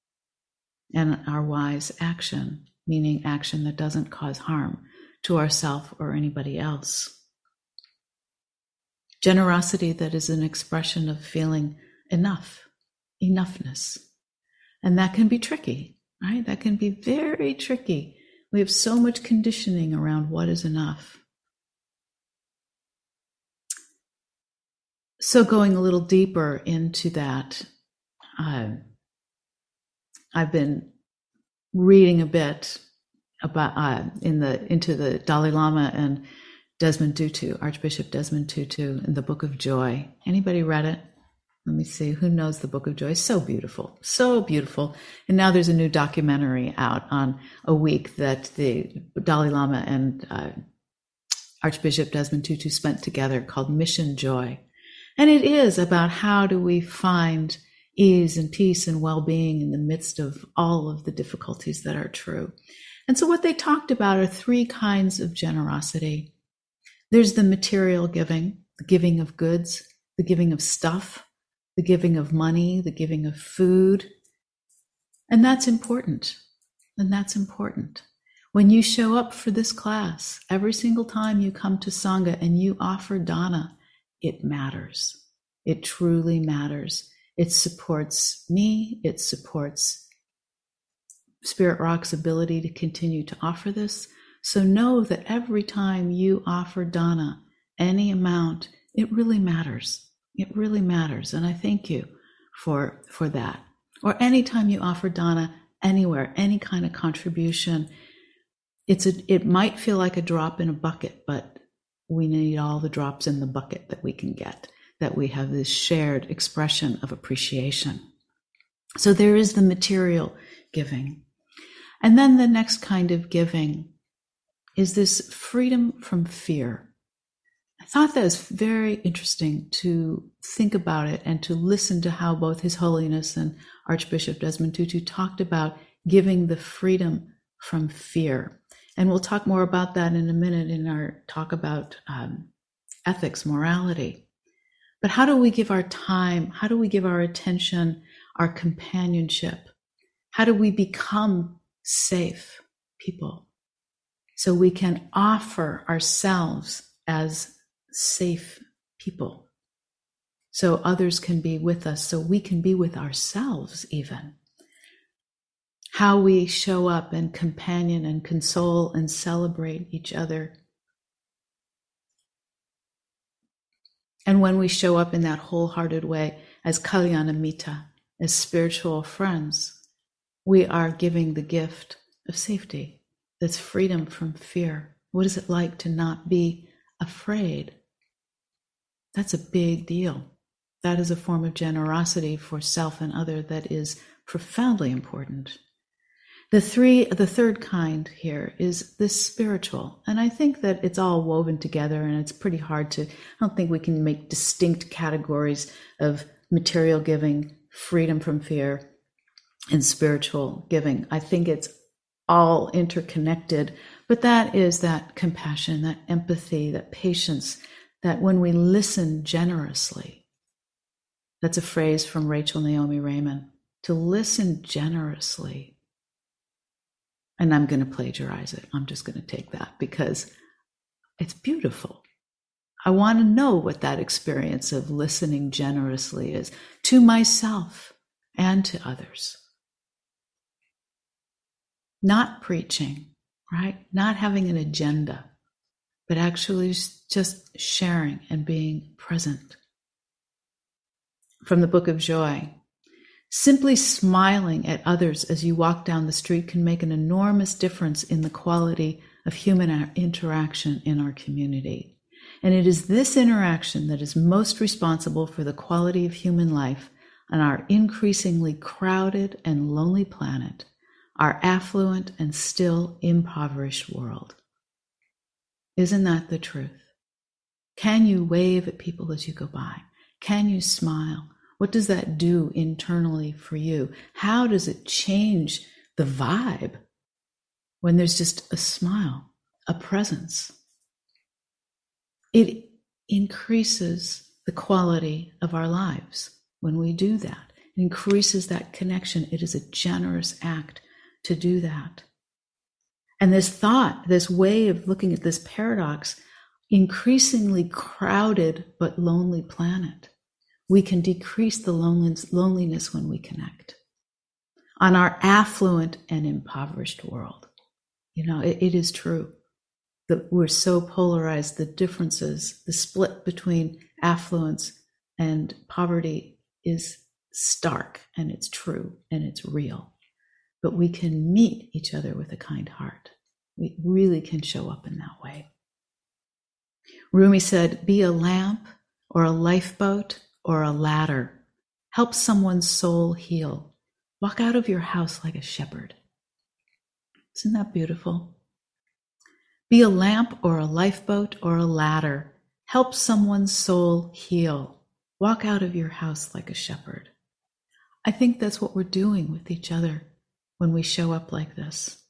and our wise action, meaning action that doesn't cause harm to ourselves or anybody else. Generosity that is an expression of feeling enoughness. And that can be tricky, right? That can be very tricky. We have so much conditioning around what is enough. So going a little deeper into that, I've been reading a bit about into the Dalai Lama and Desmond Tutu, Archbishop Desmond Tutu, in the Book of Joy. Anybody read it? Let me see. Who knows the Book of Joy? So beautiful, so beautiful. And now there's a new documentary out on a week that the Dalai Lama and Archbishop Desmond Tutu spent together called Mission Joy. And it is about how do we find ease and peace and well-being in the midst of all of the difficulties that are true. And so what they talked about are three kinds of generosity. There's the material giving, the giving of goods, the giving of stuff, the giving of money, the giving of food. And that's important. And that's important. When you show up for this class, every single time you come to Sangha and you offer dana, it matters. It truly matters. It supports me. It supports Spirit Rock's ability to continue to offer this. So know that every time you offer dana, any amount, it really matters. It really matters. And I thank you for that. Or anytime you offer dana anywhere, any kind of contribution, it might feel like a drop in a bucket, but we need all the drops in the bucket that we can get, that we have this shared expression of appreciation. So there is the material giving. And then the next kind of giving is this freedom from fear. I thought that was very interesting to think about it and to listen to how both His Holiness and Archbishop Desmond Tutu talked about giving the freedom from fear. And we'll talk more about that in a minute in our talk about ethics, morality. But how do we give our time? How do we give our attention, our companionship? How do we become safe people so we can offer ourselves as safe people, so others can be with us, so we can be with ourselves even? How we show up and companion and console and celebrate each other. And when we show up in that wholehearted way as Kalyanamita, as spiritual friends, we are giving the gift of safety. That's freedom from fear. What is it like to not be afraid? That's a big deal. That is a form of generosity for self and other that is profoundly important. The third kind here is this spiritual. And I think that it's all woven together, and it's pretty hard I don't think we can make distinct categories of material giving, freedom from fear, and spiritual giving. I think it's all interconnected, but that is that compassion, that empathy, that patience, that when we listen generously, that's a phrase from Rachel Naomi Remen, to listen generously. And I'm going to plagiarize it. I'm just going to take that because it's beautiful. I want to know what that experience of listening generously is to myself and to others. Not preaching, right? Not having an agenda, but actually just sharing and being present. From the Book of Joy, simply smiling at others as you walk down the street can make an enormous difference in the quality of human interaction in our community. And it is this interaction that is most responsible for the quality of human life on our increasingly crowded and lonely planet, our affluent and still impoverished world. Isn't that the truth? Can you wave at people as you go by? Can you smile? What does that do internally for you? How does it change the vibe when there's just a smile, a presence? It increases the quality of our lives when we do that. It increases that connection. It is a generous act to do that. And this thought, this way of looking at this paradox, increasingly crowded but lonely planet, we can decrease the loneliness when we connect. On our affluent and impoverished world, it is true that we're so polarized, the differences, the split between affluence and poverty is stark, and it's true, and it's real. But we can meet each other with a kind heart. We really can show up in that way. Rumi said, be a lamp or a lifeboat or a ladder. Help someone's soul heal. Walk out of your house like a shepherd. Isn't that beautiful? Be a lamp or a lifeboat or a ladder. Help someone's soul heal. Walk out of your house like a shepherd. I think that's what we're doing with each other when we show up like this.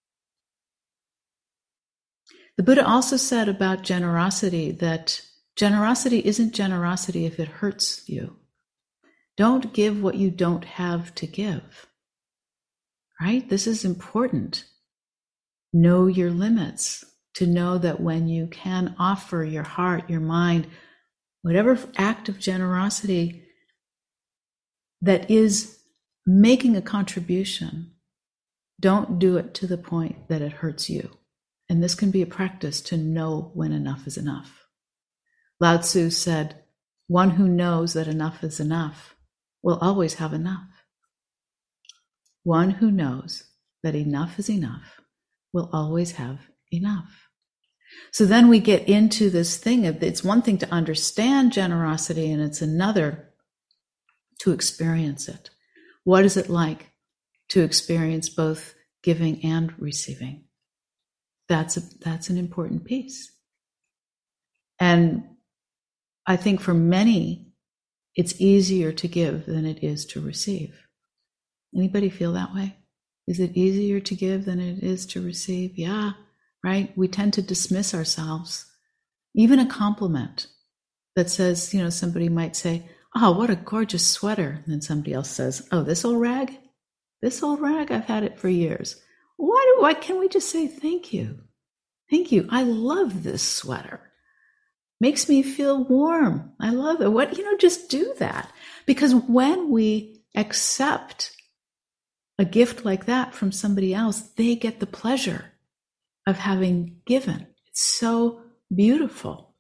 The Buddha also said about generosity that generosity isn't generosity if it hurts you. Don't give what you don't have to give. Right? This is important. Know your limits, to know that when you can offer your heart, your mind, whatever act of generosity that is making a contribution, don't do it to the point that it hurts you. And this can be a practice to know when enough is enough. Lao Tzu said, one who knows that enough is enough will always have enough. One who knows that enough is enough will always have enough. So then we get into this thing of, it's one thing to understand generosity, and it's another to experience it. What is it like to experience both giving and receiving? That's an important piece. And I think for many, it's easier to give than it is to receive. Anybody feel that way? Is it easier to give than it is to receive? Yeah, right? We tend to dismiss ourselves. Even a compliment that says, somebody might say, oh, what a gorgeous sweater. And then somebody else says, oh, this old rag? This old rag? I've had it for years. Why can't we just say thank you? Thank you. I love this sweater. Makes me feel warm. I love it. Just do that. Because when we accept a gift like that from somebody else, they get the pleasure of having given. It's so beautiful.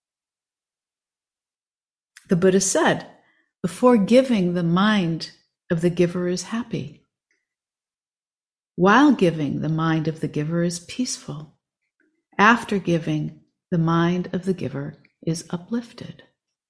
The Buddha said, before giving, the mind of the giver is happy. While giving, the mind of the giver is peaceful. After giving, the mind of the giver is uplifted.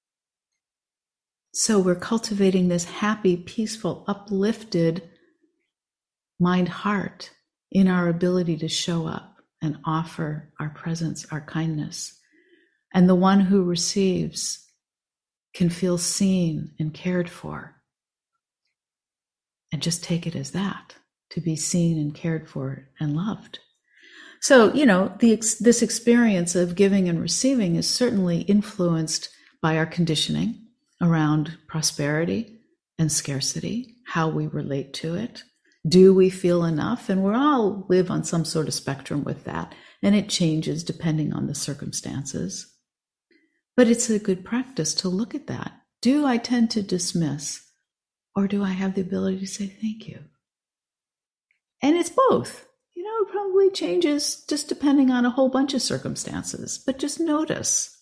So we're cultivating this happy, peaceful, uplifted mind-heart in our ability to show up and offer our presence, our kindness. And the one who receives can feel seen and cared for. And just take it as that, to be seen and cared for and loved. So, this experience of giving and receiving is certainly influenced by our conditioning around prosperity and scarcity, how we relate to it. Do we feel enough? And we all live on some sort of spectrum with that, and it changes depending on the circumstances. But it's a good practice to look at that. Do I tend to dismiss, or do I have the ability to say thank you? And it's both. It probably changes just depending on a whole bunch of circumstances, but just notice.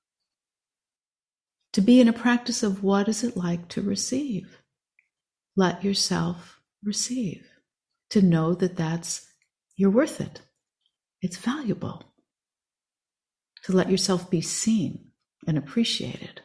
To be in a practice of what is it like to receive? Let yourself receive. To know that you're worth it. It's valuable. To let yourself be seen and appreciated.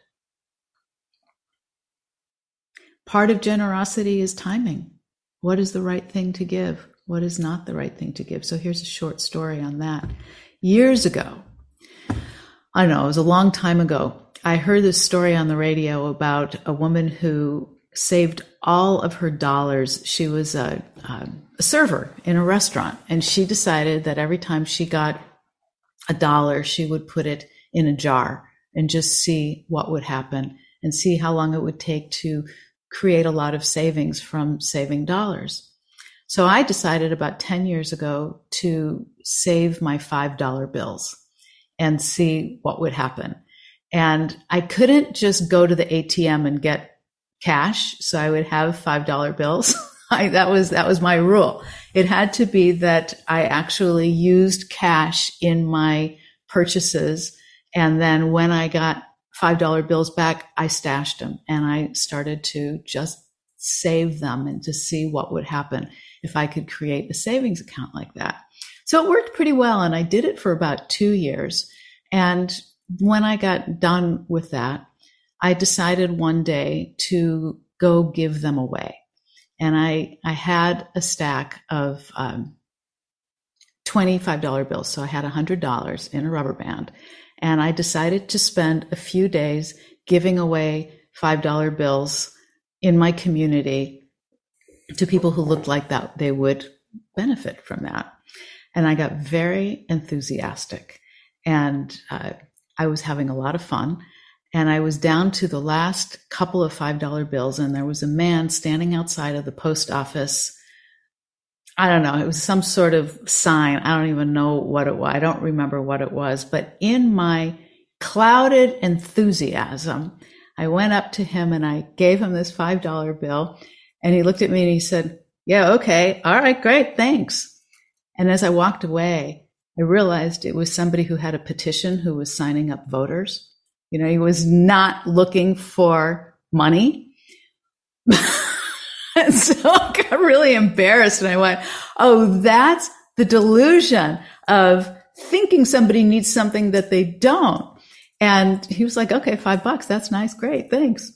Part of generosity is timing. What is the right thing to give? What is not the right thing to give? So here's a short story on that. Years ago, I don't know, it was a long time ago, I heard this story on the radio about a woman who saved all of her dollars. She was a server in a restaurant, and she decided that every time she got $1, she would put it in a jar and just see what would happen and see how long it would take to create a lot of savings from saving dollars. So I decided about 10 years ago to save my $5 bills and see what would happen. And I couldn't just go to the ATM and get cash, so I would have $5 bills. That was my rule. It had to be that I actually used cash in my purchases, and then when I got $5 bills back, I stashed them and I started to just save them and to see what would happen if I could create a savings account like that. So it worked pretty well. And I did it for about 2 years. And when I got done with that, I decided one day to go give them away. And I had a stack of $25 bills. So I had $100 in a rubber band. And I decided to spend a few days giving away $5 bills in my community to people who looked like that they would benefit from that. And I got very enthusiastic, and I was having a lot of fun. And I was down to the last couple of $5 bills, and there was a man standing outside of the post office. I don't know, it was some sort of sign. I don't even know what it was. I don't remember what it was. But in my clouded enthusiasm, I went up to him and I gave him this $5 bill. And he looked at me and he said, "Yeah, okay. All right, great. Thanks." And as I walked away, I realized it was somebody who had a petition who was signing up voters. You know, he was not looking for money. And so I got really embarrassed and I went, "Oh, that's the delusion of thinking somebody needs something that they don't." And he was like, "Okay, $5. That's nice. Great. Thanks."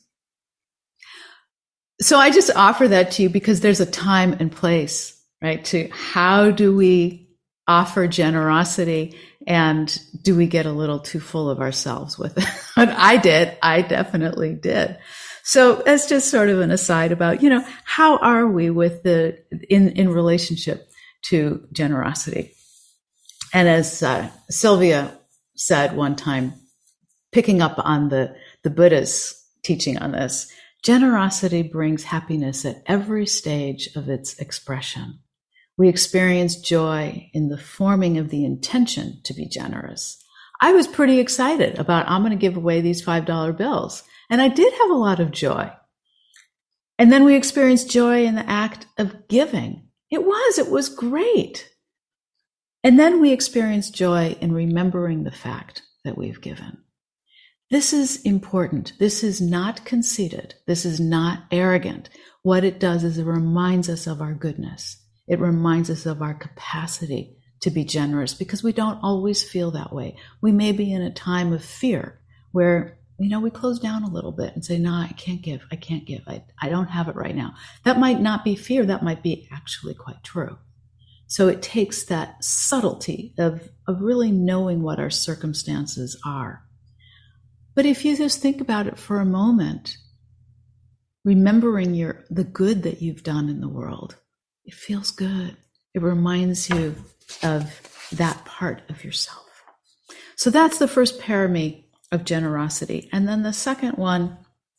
So I just offer that to you because there's a time and place, right? To how do we offer generosity, and do we get a little too full of ourselves with it? And I did. I definitely did. So that's just sort of an aside about, you know, how are we with in relationship to generosity? And as Sylvia said one time, picking up on the Buddha's teaching on this, generosity brings happiness at every stage of its expression. We experience joy in the forming of the intention to be generous. I was pretty excited about, I'm going to give away these $5 bills. And I did have a lot of joy. And then we experienced joy in the act of giving. It was great. And then we experienced joy in remembering the fact that we've given. This is important. This is not conceited. This is not arrogant. What it does is it reminds us of our goodness. It reminds us of our capacity to be generous, because we don't always feel that way. We may be in a time of fear where, you know, we close down a little bit and say, "No, I can't give. I don't have it right now." That might not be fear. That might be actually quite true. So it takes that subtlety of really knowing what our circumstances are. But if you just think about it for a moment, remembering the good that you've done in the world, it feels good. It reminds you of that part of yourself. So that's the first parami of generosity. And then the second one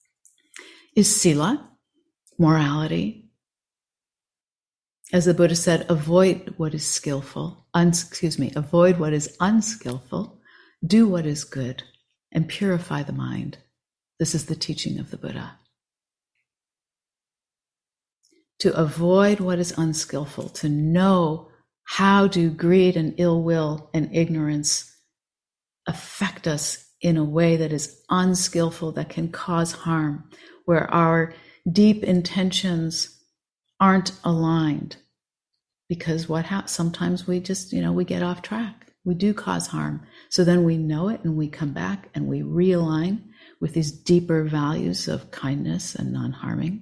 is sila, morality. As the Buddha said, avoid what is avoid what is unskillful, do what is good, and purify the mind. This is the teaching of the Buddha. To avoid what is unskillful, to know how do greed and ill will and ignorance affect us in a way that is unskillful, that can cause harm, where our deep intentions aren't aligned. Because sometimes we just, we get off track. We do cause harm. So then we know it and we come back and we realign with these deeper values of kindness and non-harming.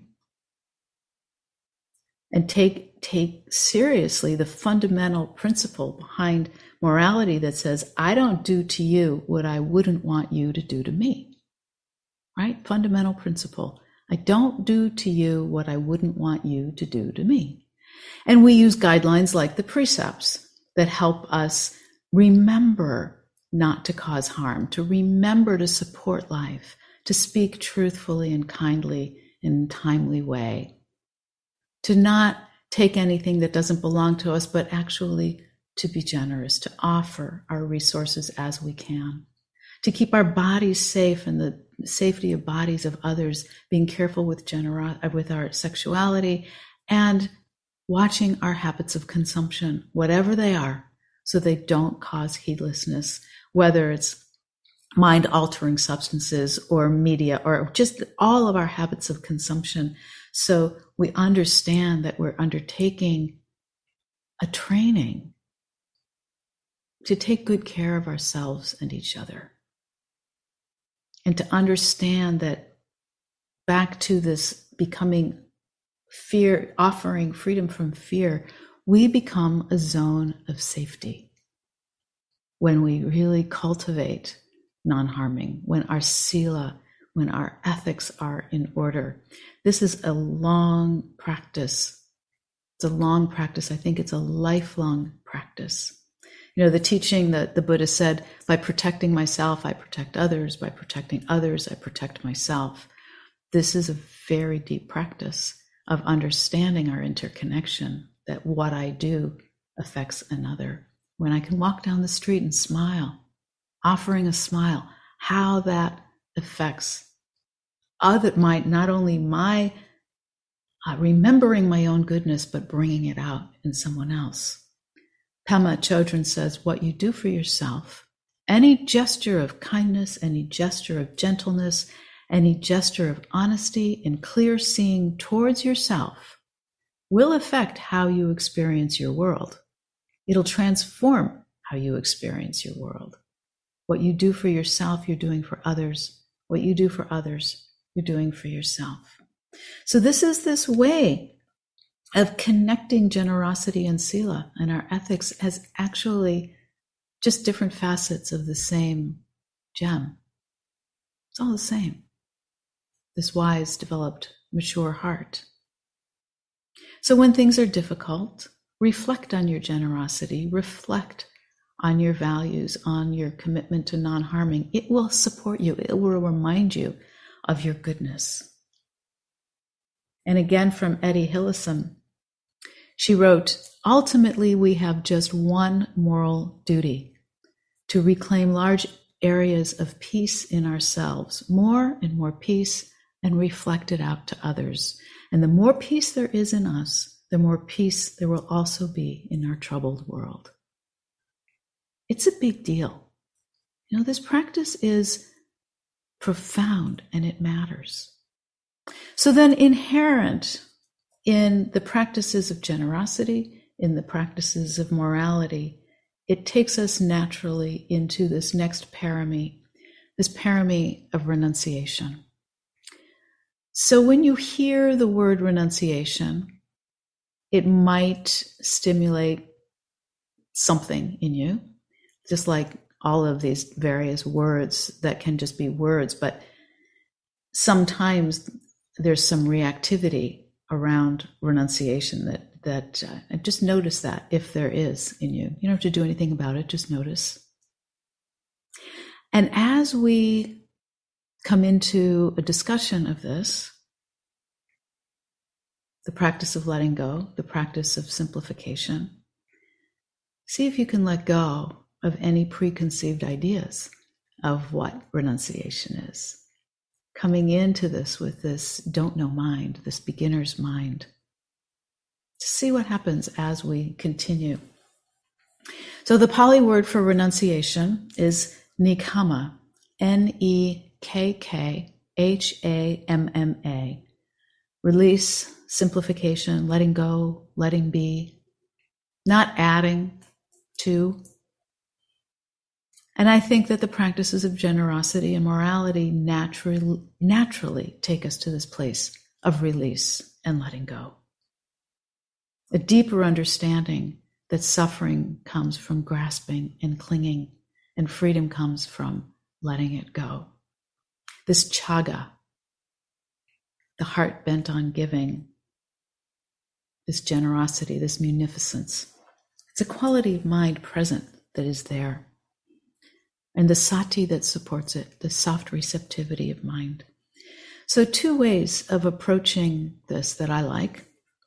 And take seriously the fundamental principle behind morality that says, I don't do to you what I wouldn't want you to do to me. Right? Fundamental principle. I don't do to you what I wouldn't want you to do to me. And we use guidelines like the precepts that help us remember not to cause harm, to remember to support life, to speak truthfully and kindly in a timely way, to not take anything that doesn't belong to us, but actually to be generous, to offer our resources as we can, to keep our bodies safe and the safety of bodies of others, being careful with our sexuality, and watching our habits of consumption, whatever they are, so they don't cause heedlessness, whether it's mind-altering substances or media or just all of our habits of consumption. So we understand that we're undertaking a training to take good care of ourselves and each other. And to understand that back to this becoming fear, offering freedom from fear, we become a zone of safety when we really cultivate non-harming, when our sila, when our ethics are in order. This is a long practice. It's a long practice. I think it's a lifelong practice. You know, the teaching that the Buddha said, by protecting myself, I protect others. By protecting others, I protect myself. This is a very deep practice of understanding our interconnection, that what I do affects another. When I can walk down the street and smile, offering a smile, how that affects not only my remembering my own goodness, but bringing it out in someone else. Pema Chodron says, what you do for yourself, any gesture of kindness, any gesture of gentleness, any gesture of honesty and clear seeing towards yourself will affect how you experience your world. It'll transform how you experience your world. What you do for yourself, you're doing for others. What you do for others, you're doing for yourself. So this is this way of connecting generosity and sila and our ethics as actually just different facets of the same gem. It's all the same. This wise, developed, mature heart. So when things are difficult, reflect on your generosity, reflect on your values, on your commitment to non-harming. It will support you. It will remind you of your goodness. And again from Etty Hillesum, she wrote, ultimately we have just one moral duty, to reclaim large areas of peace in ourselves, more and more peace, and reflect it out to others. And the more peace there is in us, the more peace there will also be in our troubled world. It's a big deal. You know, this practice is profound and it matters. So then inherent in the practices of generosity, in the practices of morality, it takes us naturally into this next parami of renunciation. So when you hear the word renunciation, it might stimulate something in you, just like all of these various words that can just be words, but sometimes there's some reactivity around renunciation that just notice that if there is in you. You don't have to do anything about it, just notice. And as we come into a discussion of this, the practice of letting go, the practice of simplification, see if you can let go of any preconceived ideas of what renunciation is. Coming into this with this don't know mind, this beginner's mind, to see what happens as we continue. So the Pali word for renunciation is nekkhamma, Nekkhamma. Release, simplification, letting go, letting be, not adding to. And I think that the practices of generosity and morality naturally take us to this place of release and letting go. A deeper understanding that suffering comes from grasping and clinging, and freedom comes from letting it go. This chaga, the heart bent on giving, this generosity, this munificence, it's a quality of mind present that is there. And the sati that supports it, the soft receptivity of mind. So 2 ways of approaching this that I like.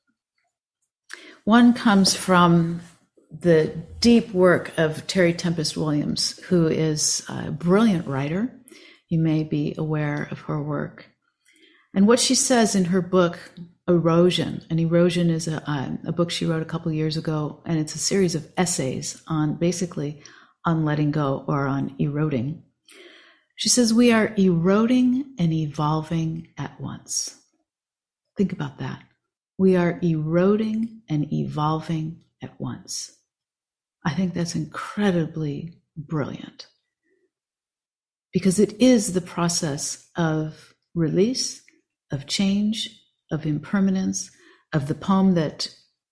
One comes from the deep work of Terry Tempest Williams, who is a brilliant writer. You may be aware of her work. And what she says in her book, Erosion, and Erosion is a book she wrote a couple years ago, and it's a series of essays on basically on letting go or on eroding. She says, we are eroding and evolving at once. Think about that. We are eroding and evolving at once. I think that's incredibly brilliant, because it is the process of release, of change, of impermanence, of the poem that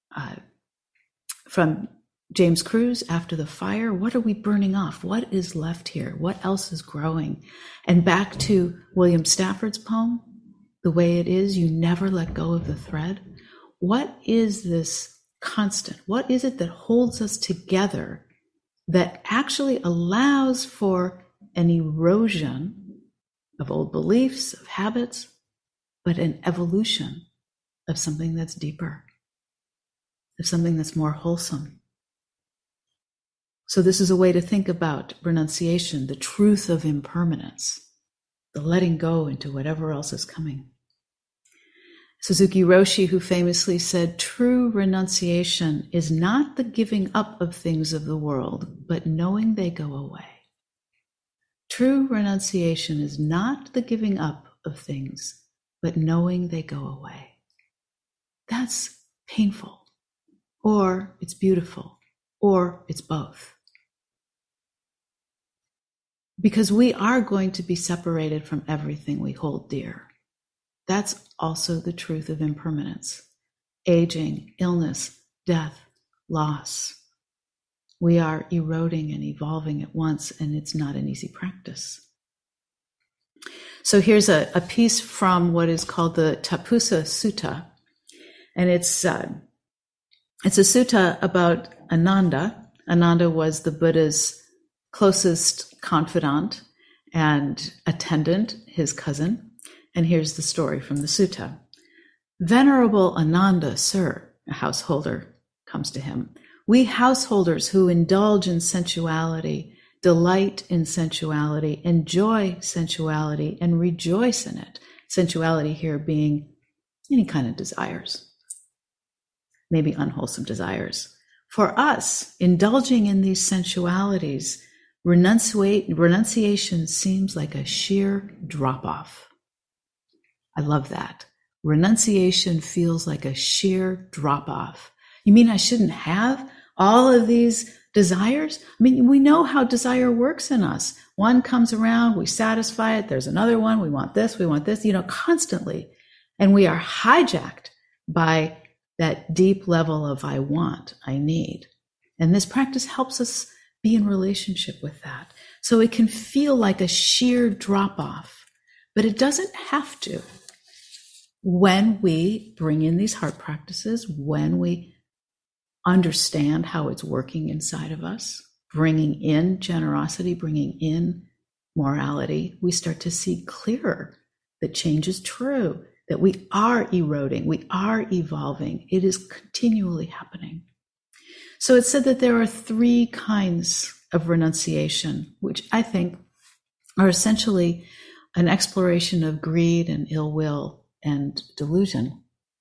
from James Cruz, After the Fire. What are we burning off? What is left here? What else is growing? And back to William Stafford's poem, The Way It Is, you never let go of the thread. What is this constant? What is it that holds us together that actually allows for an erosion of old beliefs, of habits, but an evolution of something that's deeper, of something that's more wholesome? So this is a way to think about renunciation, the truth of impermanence, the letting go into whatever else is coming. Suzuki Roshi, who famously said, true renunciation is not the giving up of things of the world, but knowing they go away. True renunciation is not the giving up of things, but knowing they go away. That's painful, or it's beautiful, or it's both. Because we are going to be separated from everything we hold dear. That's also the truth of impermanence. Aging, illness, death, loss. We are eroding and evolving at once, and it's not an easy practice. So here's a piece from what is called the Tapusa Sutta. And it's a sutta about Ananda. Ananda was the Buddha's closest confidant and attendant, his cousin. And here's the story from the sutta. Venerable Ananda, sir, a householder comes to him. We householders who indulge in sensuality, delight in sensuality, enjoy sensuality, and rejoice in it. Sensuality here being any kind of desires, maybe unwholesome desires. For us, indulging in these sensualities, renunciation seems like a sheer drop-off. I love that. Renunciation feels like a sheer drop-off. You mean I shouldn't have all of these desires? I mean, we know how desire works in us. One comes around, we satisfy it. There's another one. We want this, constantly. And we are hijacked by that deep level of I want, I need. And this practice helps us be in relationship with that. So it can feel like a sheer drop-off, but it doesn't have to. When we bring in these heart practices, when we understand how it's working inside of us, bringing in generosity, bringing in morality, we start to see clearer that change is true, that we are eroding, we are evolving. It is continually happening. So it's said that there are 3 kinds of renunciation, which I think are essentially an exploration of greed and ill will and delusion.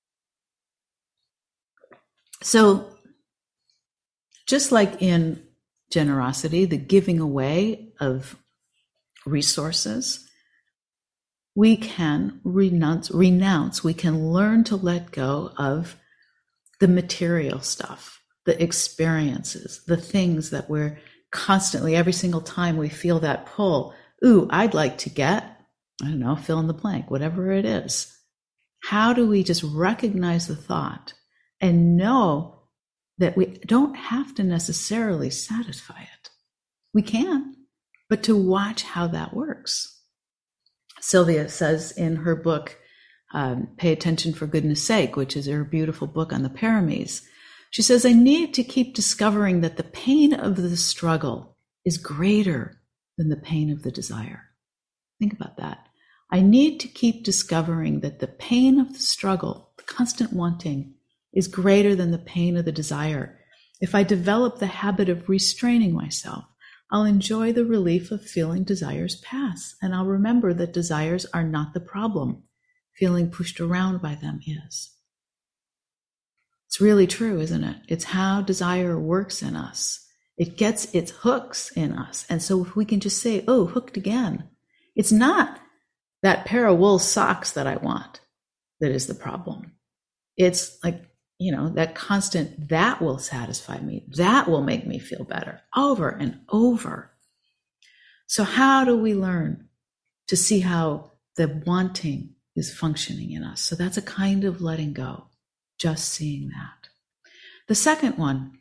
So just like in generosity, the giving away of resources, we can renounce, we can learn to let go of the material stuff, the experiences, the things that we're constantly, every single time we feel that pull, ooh, I'd like to get, I don't know, fill in the blank, whatever it is. How do we just recognize the thought and know that we don't have to necessarily satisfy it? We can, but to watch how that works. Sylvia says in her book, Pay Attention for Goodness Sake, which is her beautiful book on the paramis, she says, I need to keep discovering that the pain of the struggle is greater than the pain of the desire. Think about that. I need to keep discovering that the pain of the struggle, the constant wanting, is greater than the pain of the desire. If I develop the habit of restraining myself, I'll enjoy the relief of feeling desires pass, and I'll remember that desires are not the problem. Feeling pushed around by them is. It's really true, isn't it? It's how desire works in us. It gets its hooks in us. And so if we can just say, oh, hooked again, It's not that pair of wool socks that I want that is the problem. It's like, that constant, that will satisfy me, that will make me feel better, over and over. So how do we learn to see how the wanting is functioning in us? So that's a kind of letting go, just seeing that. The second one,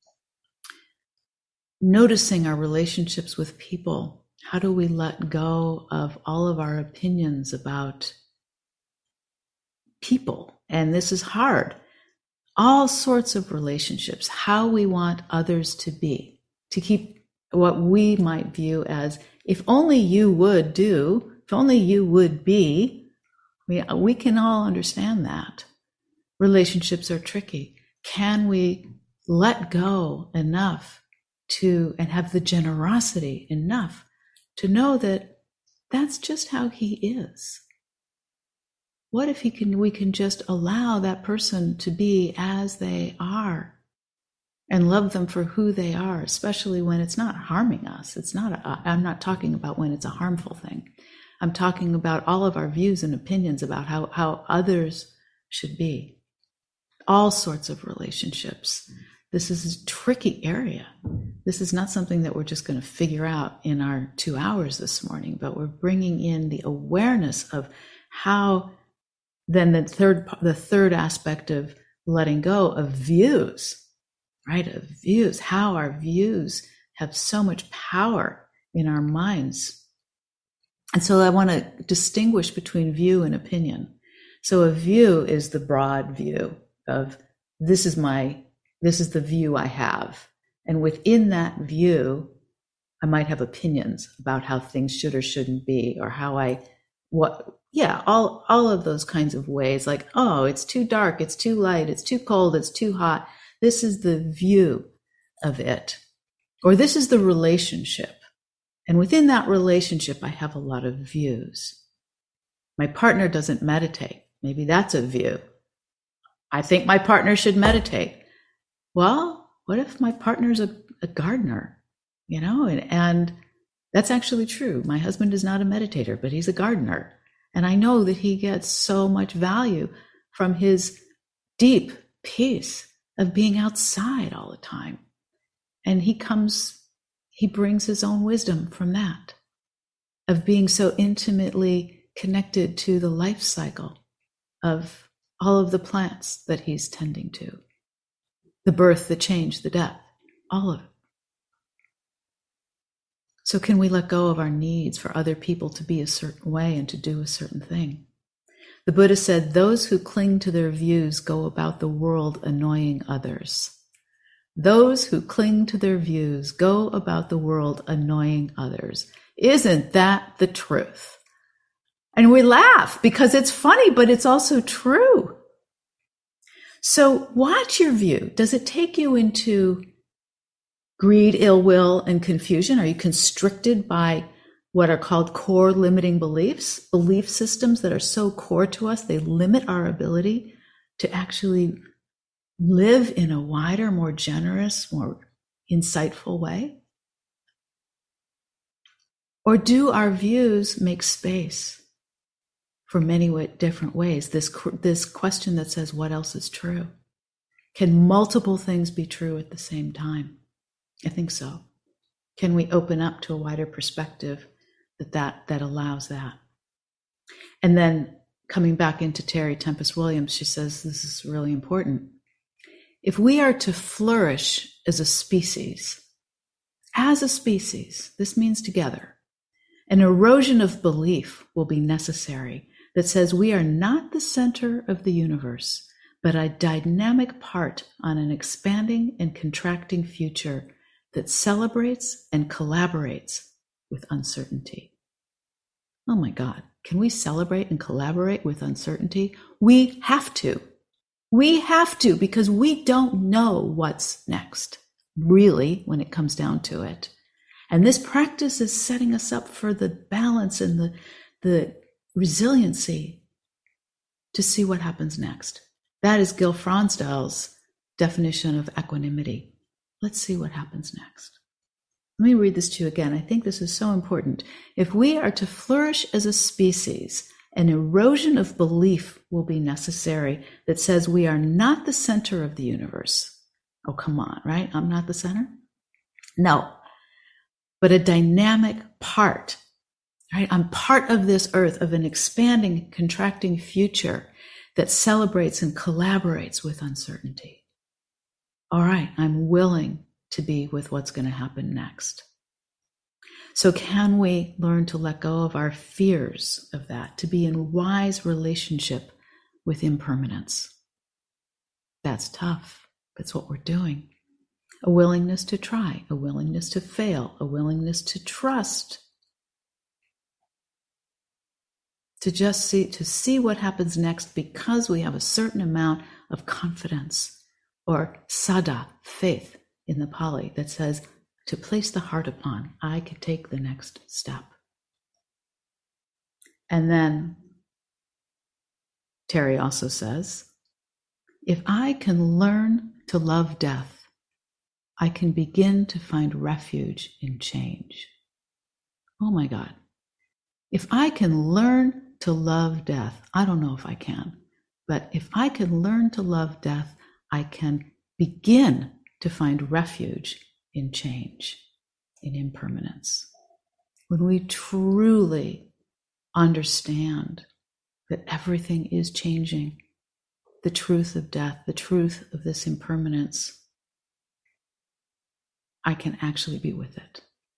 noticing our relationships with people. How do we let go of all of our opinions about people? And this is hard. All sorts of relationships, how we want others to be, to keep what we might view as, if only you would do, if only you would be. We can all understand that. Relationships are tricky. Can we let go enough to, and have the generosity enough to know that that's just how he is? What if we can just allow that person to be as they are and love them for who they are, especially when it's not harming us. I'm not talking about when it's a harmful thing. I'm talking about all of our views and opinions about how others should be. All sorts of relationships. This is a tricky area. This is not something that we're just going to figure out in our 2 hours this morning, but we're bringing in the awareness of how. Then the third aspect of letting go of views, right? Of views, how our views have so much power in our minds. And so I want to distinguish between view and opinion. So a view is the broad view of this is the view I have. And within that view, I might have opinions about how things should or shouldn't be, or all of those kinds of ways, like, oh, it's too dark, it's too light, it's too cold, it's too hot. This is the view of it. Or this is the relationship. And within that relationship, I have a lot of views. My partner doesn't meditate. Maybe that's a view. I think my partner should meditate. Well, what if my partner's a gardener? And that's actually true. My husband is not a meditator, but he's a gardener. And I know that he gets so much value from his deep peace of being outside all the time. And he brings his own wisdom from that, of being so intimately connected to the life cycle of all of the plants that he's tending to. The birth, the change, the death, all of it. So can we let go of our needs for other people to be a certain way and to do a certain thing? The Buddha said, those who cling to their views go about the world annoying others. Those who cling to their views go about the world annoying others. Isn't that the truth? And we laugh because it's funny, but it's also true. So watch your view. Does it take you into greed, ill will, and confusion? Are you constricted by what are called core limiting beliefs, belief systems that are so core to us, they limit our ability to actually live in a wider, more generous, more insightful way? Or do our views make space for many different ways? This question that says, what else is true? Can multiple things be true at the same time? I think so. Can we open up to a wider perspective that allows that? And then coming back into Terry Tempest Williams, she says this is really important. If we are to flourish as a species, this means together, an erosion of belief will be necessary that says we are not the center of the universe, but a dynamic part on an expanding and contracting future that celebrates and collaborates with uncertainty. Oh my God, can we celebrate and collaborate with uncertainty? We have to. We have to, because we don't know what's next, really, when it comes down to it. And this practice is setting us up for the balance and the resiliency to see what happens next. That is Gil Fronsdal's definition of equanimity. Let's see what happens next. Let me read this to you again. I think this is so important. If we are to flourish as a species, an erosion of belief will be necessary that says we are not the center of the universe. Oh, come on, right? I'm not the center? No, but a dynamic part, right? I'm part of this earth, of an expanding, contracting future that celebrates and collaborates with uncertainty. All right, I'm willing to be with what's going to happen next. So can we learn to let go of our fears of that, to be in wise relationship with impermanence? That's tough. That's what we're doing. A willingness to try, a willingness to fail, a willingness to trust, to just see what happens next because we have a certain amount of confidence, or sada, faith in the Pali, that says to place the heart upon, I could take the next step. And then Terry also says, if I can learn to love death, I can begin to find refuge in change. Oh my God. If I can learn to love death, I don't know if I can, but if I can learn to love death, I can begin to find refuge in change, in impermanence. When we truly understand that everything is changing, the truth of death, the truth of this impermanence, I can actually be with it.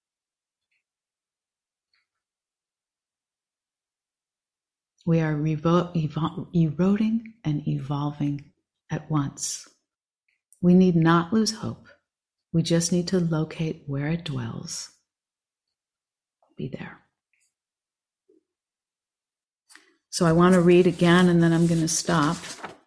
We are eroding and evolving at once. We need not lose hope. We just need to locate where it dwells. Be there. So I want to read again, and then I'm going to stop.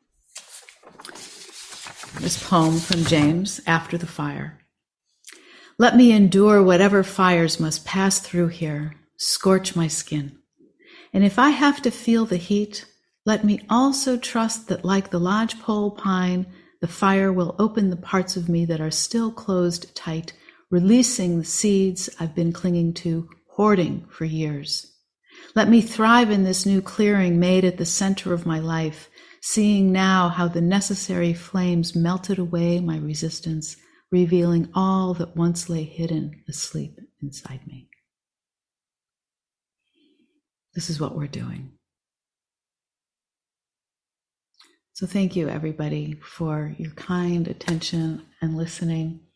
This poem from James, After the Fire. Let me endure whatever fires must pass through here, scorch my skin. And if I have to feel the heat, let me also trust that like the lodgepole pine, the fire will open the parts of me that are still closed tight, releasing the seeds I've been clinging to, hoarding for years. Let me thrive in this new clearing made at the center of my life, seeing now how the necessary flames melted away my resistance, revealing all that once lay hidden asleep inside me. This is what we're doing. So thank you, everybody, for your kind attention and listening.